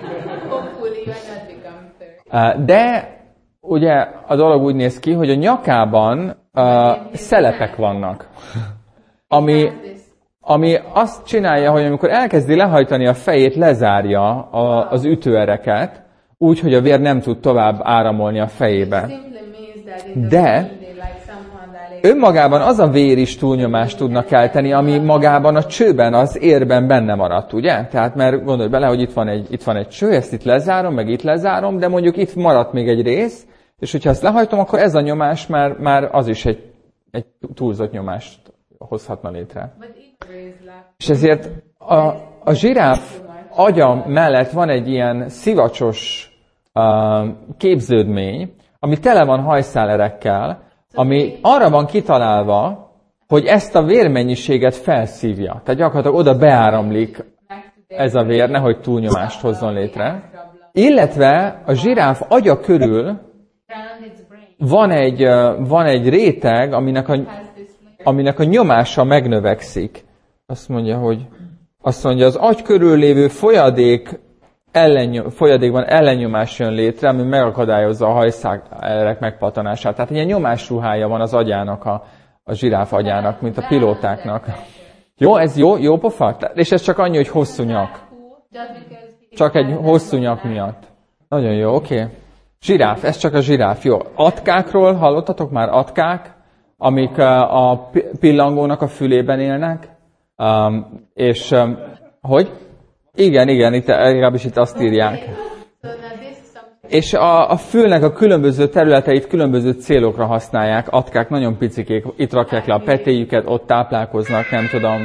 De ugye a dolog úgy néz ki, hogy a nyakában uh, szelepek vannak. Ami, ami azt csinálja, hogy amikor elkezdi lehajtani a fejét, lezárja a, az ütőereket, úgy, hogy a vér nem tud tovább áramolni a fejébe. De önmagában az a vér is túlnyomást tudna kelteni, ami magában a csőben, az érben benne maradt, ugye? Tehát mert gondolj bele, hogy itt van egy, itt van egy cső, ezt itt lezárom, meg itt lezárom, de mondjuk itt maradt még egy rész, és hogyha ezt lehajtom, akkor ez a nyomás már, már az is egy, egy túlzott nyomást hozhatna létre. És ezért a, a zsiráf agya mellett van egy ilyen szivacsos uh, képződmény, ami tele van hajszálerekkel, ami arra van kitalálva, hogy ezt a vérmennyiséget felszívja. Tehát gyakorlatilag oda beáramlik ez a vér, nehogy túlnyomást hozzon létre. Illetve a zsiráf agya körül van egy, van egy réteg, aminek a, aminek a nyomása megnövekszik. Azt mondja, hogy azt mondja, az agy körül lévő folyadék ellennyom, folyadékban ellennyomás jön létre, ami megakadályozza a hajszálek megpattanását. Tehát ilyen nyomásruhája van az agyának, a, a zsiráf agyának, mint a pilótáknak. Jó, ez jó, jó pofa? És ez csak annyi, hogy hosszú nyak. Csak egy hosszú nyak miatt. Nagyon jó, oké. Okay. Zsiráf, ez csak a zsiráf. Jó. Atkákról hallottatok már? Atkák, amik a pillangónak a fülében élnek. Um, és um, hogy? Igen, igen, itt, legalábbis itt azt írják. És a, a fülnek a különböző területeit különböző célokra használják. Atkák nagyon picikék, itt rakják le a petéjüket, ott táplálkoznak, nem tudom.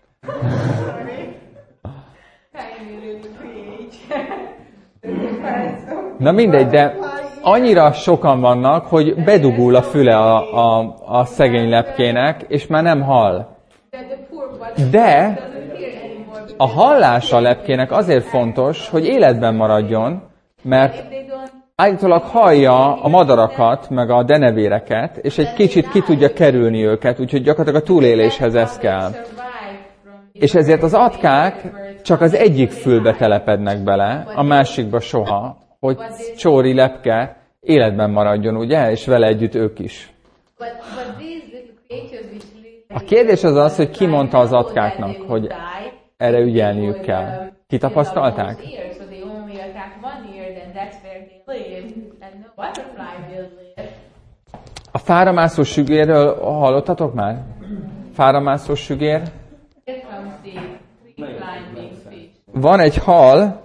Na mindegy, de annyira sokan vannak, hogy bedugul a füle a, a, a szegény lepkének, és már nem hall. De a hallás a lepkének azért fontos, hogy életben maradjon, mert állítólag hallja a madarakat, meg a denevéreket, és egy kicsit ki tudja kerülni őket, úgyhogy gyakorlatilag a túléléshez ez kell. És ezért az atkák csak az egyik fülbe telepednek bele, a másikba soha, hogy csóri lepke életben maradjon, ugye? És vele együtt ők is. A kérdés az az, hogy ki mondta az atkáknak, hogy erre ügyelniük kell. Ki tapasztalták? A fáramászó sügérről hallottatok már? Fáramászó sügér? Van egy hal,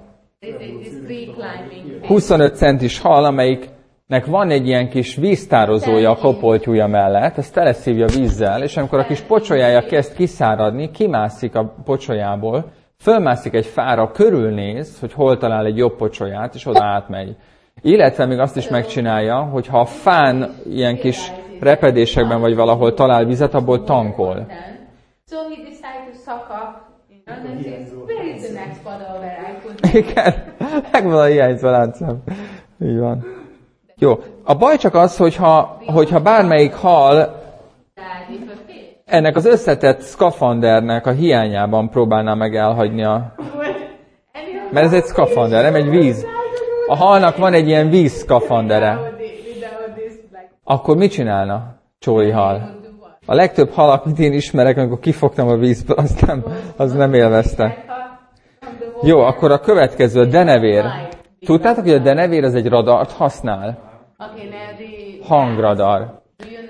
huszonöt centis hal, amelyiknek van egy ilyen kis víztározója a kopoltyúja mellett, ezt teleszívja vízzel, és amikor a kis pocsolyája kezd kiszáradni, kimászik a pocsolyából, fölmászik egy fára, körülnéz, hogy hol talál egy jobb pocsolyát, és oda átmegy. Illetve még azt is megcsinálja, hogy ha a fán ilyen kis repedésekben vagy valahol talál vizet, abból tankol. Igen, megvan a hiányzó láncszem. Így van. Jó, a baj csak az, hogyha, hogyha bármelyik hal ennek az összetett szkafandernek a hiányában próbálná meg elhagyni a... Mert ez egy szkafander, nem egy víz. A halnak van egy ilyen víz szkafandere. Akkor mit csinálna csóli hal? A legtöbb hal, amit én ismerek, amikor kifogtam a vízből, az nem, az nem élvezte. Jó, akkor a következő, a denevér. Tudtátok, hogy a denevér az egy radart használ? Hangradar.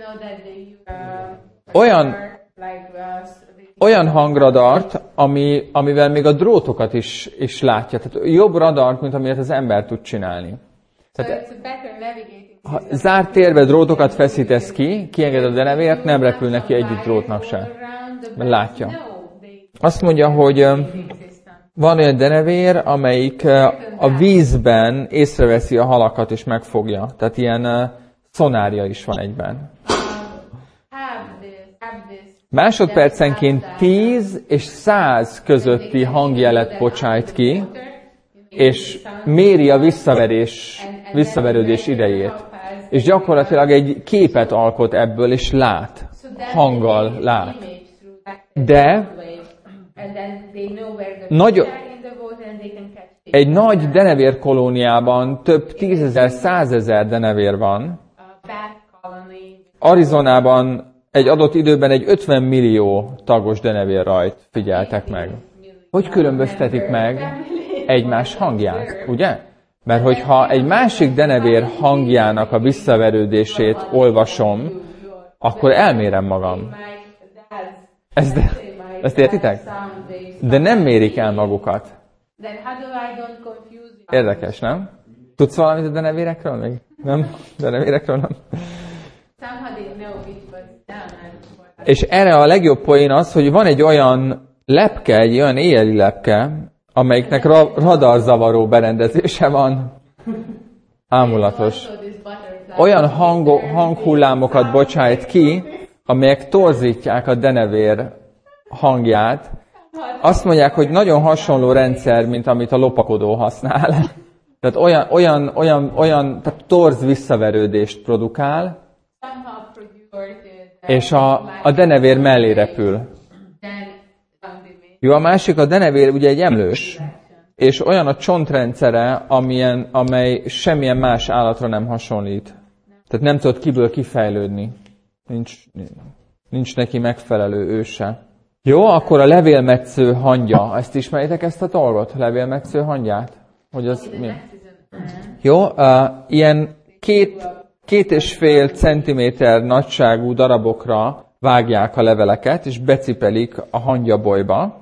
Olyan, olyan hangradart, ami, amivel még a drótokat is, is látja. Tehát jobb radart, mint amilyet az ember tud csinálni. Tehát, ha zárt térbe drótokat feszítesz ki, kienged a denevért, nem repül neki egyik drótnak se. Mert látja. Azt mondja, hogy van olyan denevér, amelyik a vízben észreveszi a halakat és megfogja. Tehát ilyen szonárja is van egyben. Másodpercenként tíz és száz közötti hangjelet bocsájt ki, és méri a visszaverés, visszaverődés idejét. És gyakorlatilag egy képet alkot ebből, és lát. Hanggal lát. De nagy, egy nagy denevér kolóniában több tízezer, százezer denevér van. Arizonában egy adott időben egy ötven millió tagos denevér rajt figyeltek meg. Hogy különböztetik meg egymás hangját, ugye? Mert hogyha egy másik denevér hangjának a visszaverődését olvasom, akkor elmérem magam. Ezt, ezt értitek? De nem mérik el magukat. Érdekes, nem? Tudsz valamit a denevérekről még? Nem? Denevérekről nem? És erre a legjobb poén az, hogy van egy olyan lepke, egy olyan éjjeli lepke, amelyiknek ra- radarzavaró berendezése van. Ámulatos. Olyan hango- hanghullámokat bocsájt ki, amelyek torzítják a denevér hangját. Azt mondják, hogy nagyon hasonló rendszer, mint amit a lopakodó használ. Tehát olyan, olyan, olyan, olyan tehát torz visszaverődést produkál, és a, a denevér mellé repül. Jó, a másik, a denevér ugye egy emlős, és olyan a csontrendszere, amilyen, amely semmilyen más állatra nem hasonlít. Tehát nem tud kiből kifejlődni. Nincs, nincs neki megfelelő őse. Jó, akkor a levélmetsző hangya. Ezt ismeritek, ezt a dolgot? Levélmetsző hangyát? Hogy az mi? Jó, uh, ilyen két, két és fél centiméter nagyságú darabokra vágják a leveleket, és becipelik a hangyabolyba.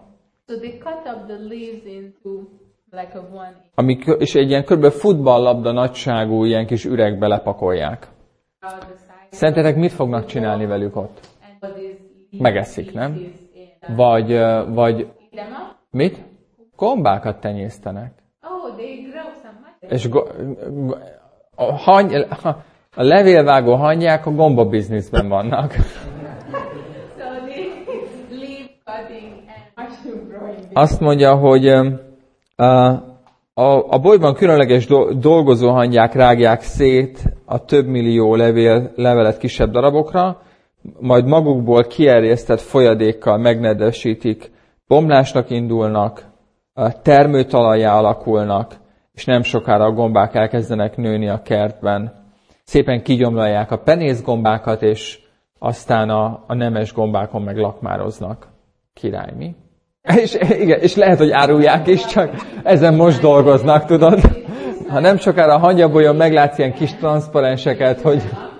Ami, és egy ilyen kb. Futballlabda nagyságú ilyen kis üregbe lepakolják. Szerintetek mit fognak csinálni velük ott? Megeszik, nem? Vagy, vagy mit? Gombákat tenyésztenek. És go, a, hany, a levélvágó hangyák a gomba bizniszben vannak. Azt mondja, hogy a, a, a bolyban különleges do, dolgozó hangyák rágják szét a több millió levél, levelet kisebb darabokra, majd magukból kierjesztett folyadékkal megnedvesítik, bomlásnak indulnak, termőtalajjá alakulnak, és nem sokára a gombák elkezdenek nőni a kertben. Szépen kigyomlalják a penészgombákat, és aztán a, a nemes gombákon meg lakmároznak. Király, mi? És, igen, és lehet, hogy árulják is, csak ezen most dolgoznak, tudod? Ha nem sokára a hangyabolyon meglátsz ilyen kis transzparenseket, hogy...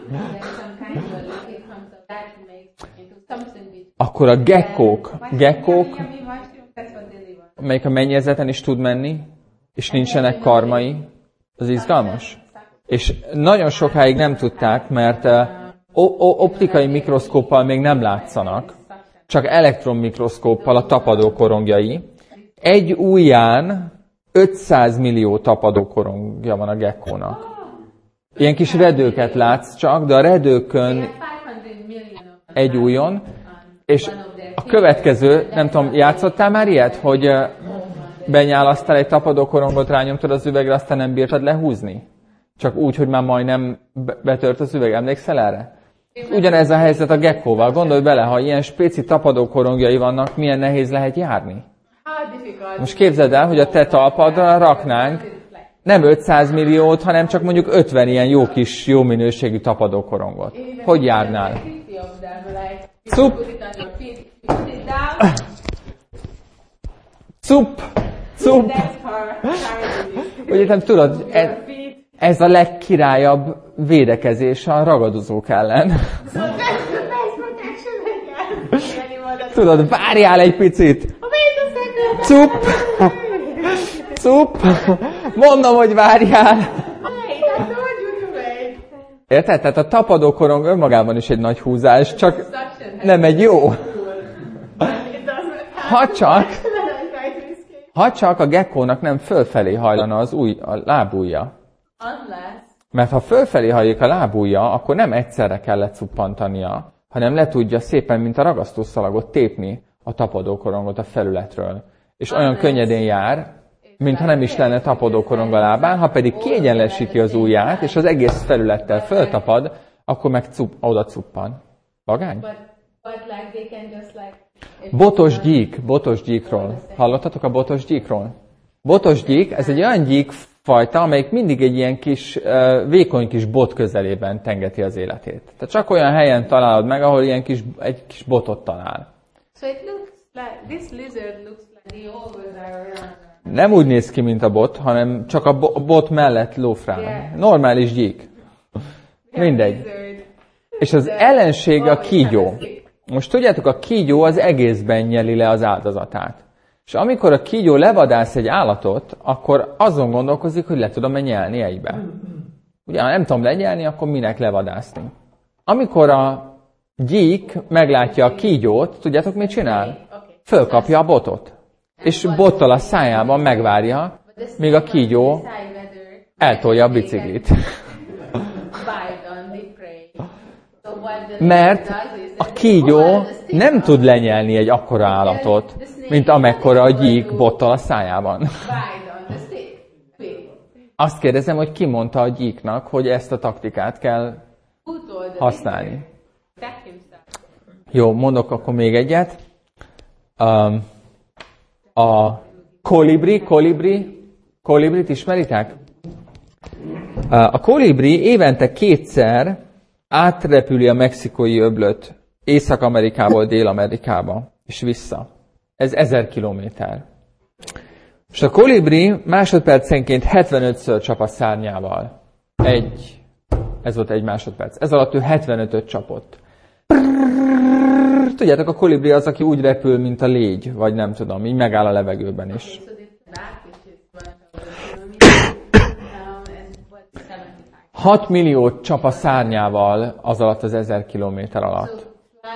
Akkor a gekkók, gekkók, amelyik a mennyezeten is tud menni, és nincsenek karmai, az izgalmas. És nagyon sokáig nem tudták, mert optikai mikroszkóppal még nem látszanak, csak elektronmikroszkóppal a tapadókorongjai. Egy ujján ötszáz millió tapadókorongja van a gekkónak. Ilyen kis redőket látsz csak, de a redőkön egy ujjon, és a következő, nem tudom, játszottál már ilyet, hogy benyálasztál egy tapadókorongot, rányomtad az üvegre, aztán nem bírtad lehúzni? Csak úgy, hogy már majdnem betört az üveg. Emlékszel erre? Ugyanez a helyzet a gekkóval. Gondolj bele, ha ilyen spéci tapadókorongjai vannak, milyen nehéz lehet járni. Most képzeld el, hogy a te talpadra raknánk nem ötszáz milliót, hanem csak mondjuk ötven ilyen jó kis, jó minőségű tapadókorongot. Hogy járnál? Cup! Cup! Cup! Ugye nem tudod, ez, ez a legkirályabb védekezés a ragadozók ellen. Tudod, várjál egy picit! Cup! Cup! Mondom, hogy várjál! Érted? Tehát a tapadókorong önmagában is egy nagy húzás, csak nem egy jó. Ha csak, ha csak a gekkónak nem fölfelé hajlana az új, a lábujja. Mert ha fölfelé hajlik a lábujja, akkor nem egyszerre kell lecuppantania, hanem le tudja szépen, mint a ragasztószalagot tépni a tapadókorongot a felületről. És olyan könnyedén jár, mintha nem is lenne tapadókorong a lábán, ha pedig kiegyenlesíti az ujját, és az egész felülettel föltapad, akkor meg cup, oda cuppan. Vagány? Botos gyík, botos gyíkról. Hallottatok a botos gyíkról? Botos gyík, ez egy olyan gyíkfajta, amelyik mindig egy ilyen kis, uh, vékony kis bot közelében tengeti az életét. Tehát csak olyan helyen találod meg, ahol ilyen kis, egy kis botot talál. So it looks like, this lizard looks like the always are around. Nem úgy néz ki, mint a bot, hanem csak a bot mellett lófrán. Yeah. Normális gyík. Mindegy. És az ellenség a kígyó. Most tudjátok, a kígyó az egészben nyeli le az áldozatát. És amikor a kígyó levadász egy állatot, akkor azon gondolkozik, hogy le tudom-e nyelni egybe. Ugye, ha nem tudom lenyelni, akkor minek levadászni. Amikor a gyík meglátja a kígyót, tudjátok, mit csinál? Fölkapja a botot. És bottal a szájában megvárja, míg a kígyó eltolja a biciklit. Mert a kígyó nem tud lenyelni egy akkora állatot, mint amekkora a gyík bottal a szájában. Azt kérdezem, hogy ki mondta a gyíknak, hogy ezt a taktikát kell használni. Jó, mondok akkor még egyet. Um, a kolibri, kolibri, kolibrit ismeritek? A kolibri évente kétszer átrepüli a mexikói öblöt Észak-Amerikából Dél-Amerikába, és vissza. Ez ezer kilométer. És a kolibri másodpercenként hetvenötször csap a szárnyával. Egy. Ez volt egy másodperc. Ez alatt ő hetvenötöt csapott. Tudjátok, a kolibri az, aki úgy repül, mint a légy, vagy nem tudom, így megáll a levegőben is. hat milliót csap a szárnyával az alatt az ezer kilométer alatt.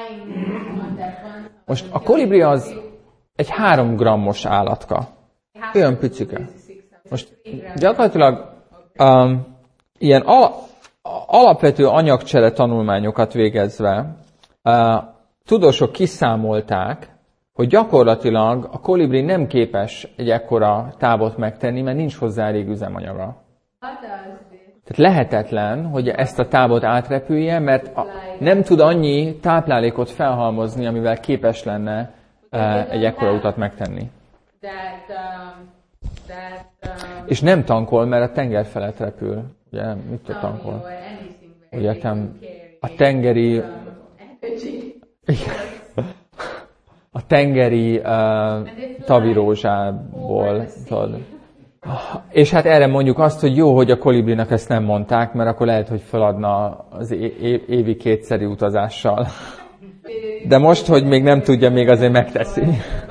Most a kolibri az egy három grammos állatka. Olyan picike. Most gyakorlatilag um, ilyen al- alapvető anyagcsere tanulmányokat végezve uh, tudósok kiszámolták, hogy gyakorlatilag a kolibri nem képes egy ekkora távot megtenni, mert nincs hozzá elég üzemanyaga. Tehát lehetetlen, hogy ezt a távot átrepülje, mert a, nem tud annyi táplálékot felhalmozni, amivel képes lenne uh, egy ekkora utat megtenni. És nem tankol, mert a tenger felett repül. Ugye, mit tud tankol? Ugye, a tengeri... A tengeri uh, tavirózsából, tudod. És hát erre mondjuk azt, hogy jó, hogy a kolibrinak ezt nem mondták, mert akkor lehet, hogy feladna az é- évi kétszeri utazással. De most, hogy még nem tudja, még azért megteszi.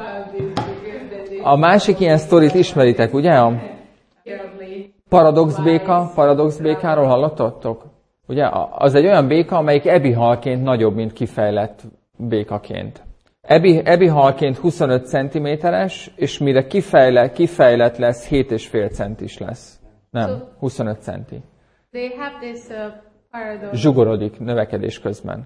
A másik ilyen sztorit ismeritek, ugye? A paradox béka, paradox békáról hallottatok? Ugye? Az egy olyan béka, amelyik ebihalként nagyobb, mint kifejlett békaként. Ebi, ebihalként huszonöt centiméteres, és mire kifejle, kifejlett lesz, hét és fél centis lesz. Nem, huszonöt centi. Zsugorodik növekedés közben.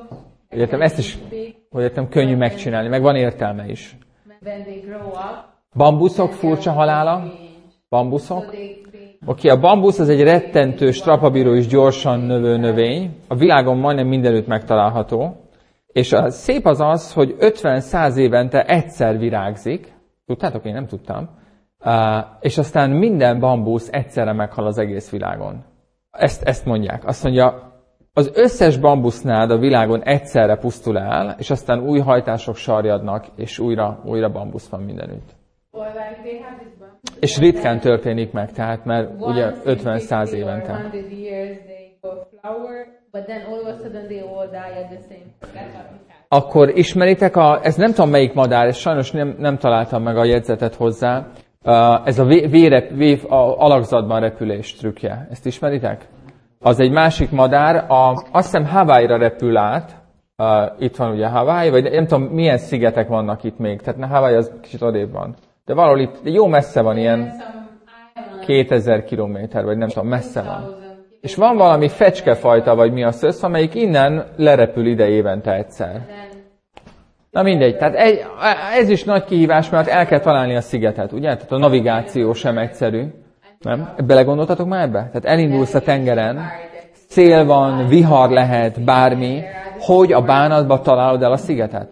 Értem, ezt is, hogy értem, könnyű megcsinálni, meg van értelme is. Bambuszok furcsa halála. Bambuszok. Oké, a bambusz az egy rettentő, strapabíró és gyorsan növő növény. A világon majdnem mindenütt megtalálható. És a szép az az, hogy ötven-száz évente egyszer virágzik. Tudtátok? Én nem tudtam. Uh, és aztán minden bambusz egyszerre meghal az egész világon. Ezt, ezt mondják. Azt mondja, az összes bambusznál a világon egyszerre pusztul el, és aztán új hajtások sarjadnak, és újra, újra bambusz van mindenütt. És ritkán történik meg, tehát, mert ugye ötven-száz évente. Akkor ismeritek a, ez nem tudom melyik madár, ez sajnos nem, nem találtam meg a jegyzetet hozzá, uh, ez a vérep, vév, a alakzatban repülés trükkje. Ezt ismeritek? Az egy másik madár, a, azt hiszem Hawaii-ra repül át, uh, itt van ugye Hawaii, vagy nem tudom milyen szigetek vannak itt még, tehát Hawaii az kicsit odébb van. De valahol itt jó messze van, ilyen kétezer kilométer, vagy nem tudom, messze van. És van valami fecskefajta, vagy mi az össz, amelyik innen lerepül ide évente egyszer. Na mindegy, tehát egy, ez is nagy kihívás, mert el kell találni a szigetet, ugye? Tehát a navigáció sem egyszerű. Nem? Belegondoltatok már ebbe? Tehát elindulsz a tengeren, szél van, vihar lehet, bármi, hogy a bánatba találod el a szigetet?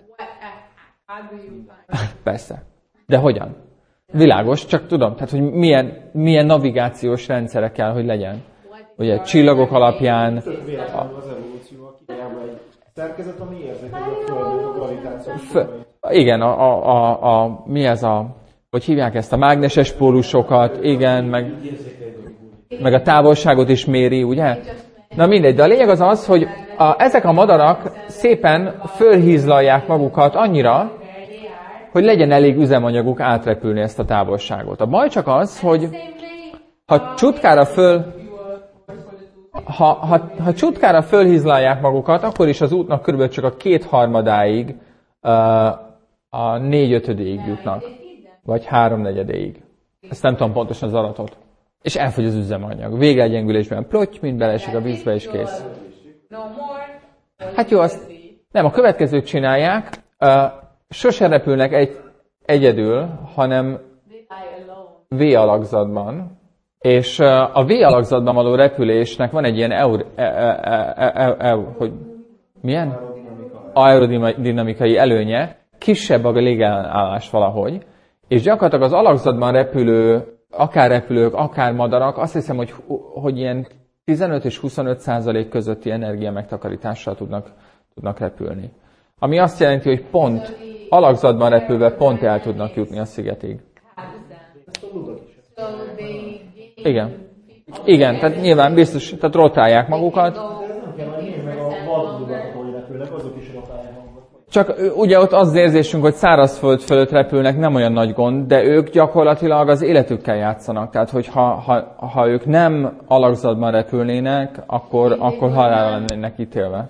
Persze. De hogyan? Világos, csak tudom, tehát hogy milyen, milyen navigációs rendszere kell, hogy legyen. Ugye csillagok alapján... Az evolúció, a kívánban egy szerkezet, ami érzékeli a Földön a gravitációs. Igen, a, a, a, a, mi ez a... Hogy hívják ezt? A mágneses pólusokat, igen, meg, meg a távolságot is méri, ugye? Na mindegy, de a lényeg az az, hogy a, ezek a madarak szépen fölhízlalják magukat annyira, hogy legyen elég üzemanyaguk átrepülni ezt a távolságot. A baj csak az, hogy ha csutkára föl... Ha, ha, ha csutkára fölhízlalják magukat, akkor is az útnak körülbelül csak a kétharmadáig, uh, a négyötödéig jutnak. Vagy háromnegyedéig. Ezt nem tudom pontosan az adatot. És elfogy az üzemanyag. Végelgyengülésben plotty, mind beleesik a vízbe, és kész. Hát jó, azt nem, a következőt csinálják. Uh, sose repülnek egy, egyedül, hanem V-alakzatban. És a V-alakzatban való repülésnek van egy ilyen eur, e, e, e, e, e, hogy milyen? Aerodinamikai előnye, kisebb a légellenállás valahogy, és gyakorlatilag az alakzatban repülő, akár repülők, akár madarak, azt hiszem, hogy, hogy ilyen tizenöt és huszonöt százalék közötti energia megtakarítással tudnak, tudnak repülni. Ami azt jelenti, hogy pont alakzatban repülve pont el tudnak jutni a szigetig. Igen. Igen, tehát nyilván biztos, tehát rotálják magukat. Csak ugye ott az érzésünk, hogy szárazföld fölött repülnek, nem olyan nagy gond, de ők gyakorlatilag az életükkel játszanak. Tehát, hogy ha, ha, ha ők nem alakzatban repülnének, akkor, akkor halálra lennének ítélve.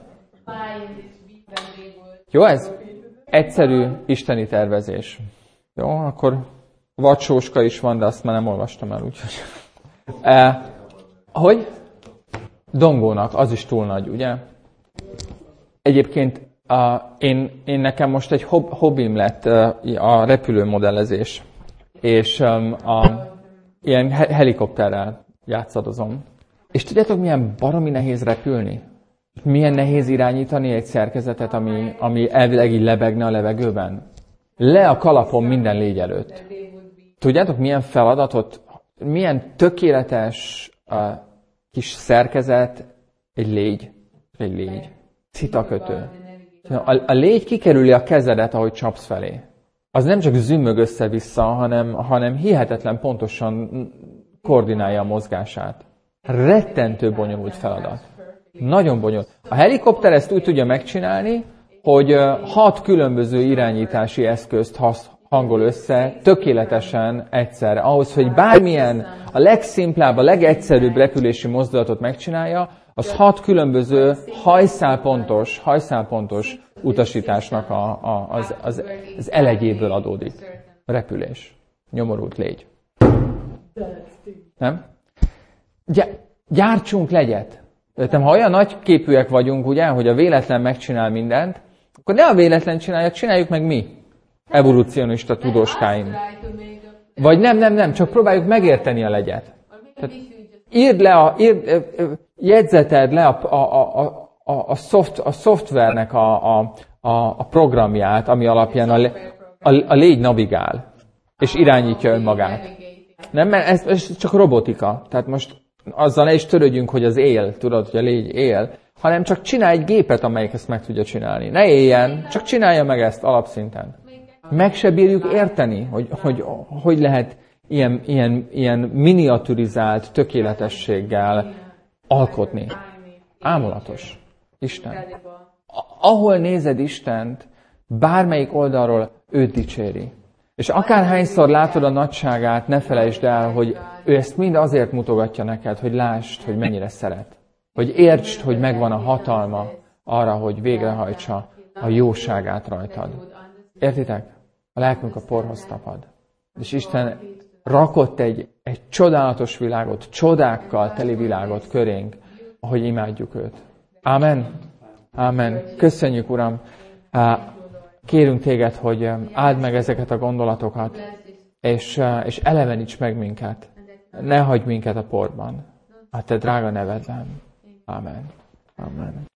Jó ez? Egyszerű isteni tervezés. Jó, akkor vacsóska is van, de azt már nem olvastam el, úgyhogy... Eh, hogy? Dongónak, az is túl nagy, ugye? Egyébként uh, én, én nekem most egy hob, hobbim lett uh, a repülőmodellezés, és um, a, ilyen he- helikopterrel játszadozom. És tudjátok, milyen baromi nehéz repülni? Milyen nehéz irányítani egy szerkezetet, ami, ami elvileg így lebegne a levegőben? Le a kalapom minden légy előtt. Tudjátok, milyen feladatot, milyen tökéletes uh, kis szerkezet egy légy, egy légy, citakötő. A, a légy kikerüli a kezedet, ahogy csapsz felé. Az nem csak zümmög össze-vissza, hanem, hanem hihetetlen pontosan koordinálja a mozgását. Rettentő bonyolult feladat. Nagyon bonyolult. A helikopter ezt úgy tudja megcsinálni, hogy hat különböző irányítási eszközt hangol össze tökéletesen egyszerre. Ahhoz, hogy bármilyen a legszimplább, a legegyszerűbb repülési mozdulatot megcsinálja, az hat különböző hajszálpontos, hajszálpontos utasításnak a, a, az, az, az elegyéből adódik. Repülés. Nyomorult légy. Nem? Gyártsunk legyet. Értem, ha olyan nagy képűek vagyunk, ugye, hogy a véletlen megcsinál mindent, akkor ne a véletlen csinálja, csináljuk meg mi, evolúcionista tudóskáim. Vagy nem, nem, nem, csak próbáljuk megérteni a legyet. Tehát írd le, a, írd, jegyzeted le a, a, a, a, a, szoft, a szoftvernek a, a, a programját, ami alapján a, a, a légy navigál, és irányítja önmagát. Nem, mert ez, ez csak robotika. Tehát most azzal ne is törődjünk, hogy az él, tudod, hogy a légy él, hanem csak csinálj egy gépet, amelyik ezt meg tudja csinálni. Ne éljen, csak csinálja meg ezt alapszinten. Meg se bírjuk érteni, hogy hogy, hogy lehet ilyen, ilyen, ilyen miniaturizált tökéletességgel alkotni. Ámulatos. Isten. Ahol nézed Istent, bármelyik oldalról őt dicséri. És akárhányszor látod a nagyságát, ne felejtsd el, hogy ő ezt mind azért mutogatja neked, hogy lásd, hogy mennyire szeret. Hogy értsd, hogy megvan a hatalma arra, hogy végrehajtsa a jóságát rajtad. Értitek? A lelkünk a porhoz tapad. És Isten rakott egy, egy csodálatos világot, csodákkal teli világot körénk, ahogy imádjuk őt. Ámen? Ámen. Köszönjük, Uram. Kérünk téged, hogy áld meg ezeket a gondolatokat, és, és eleveníts meg minket. Ne hagyj minket a porban. A te drága nevedben. Ámen. Ámen.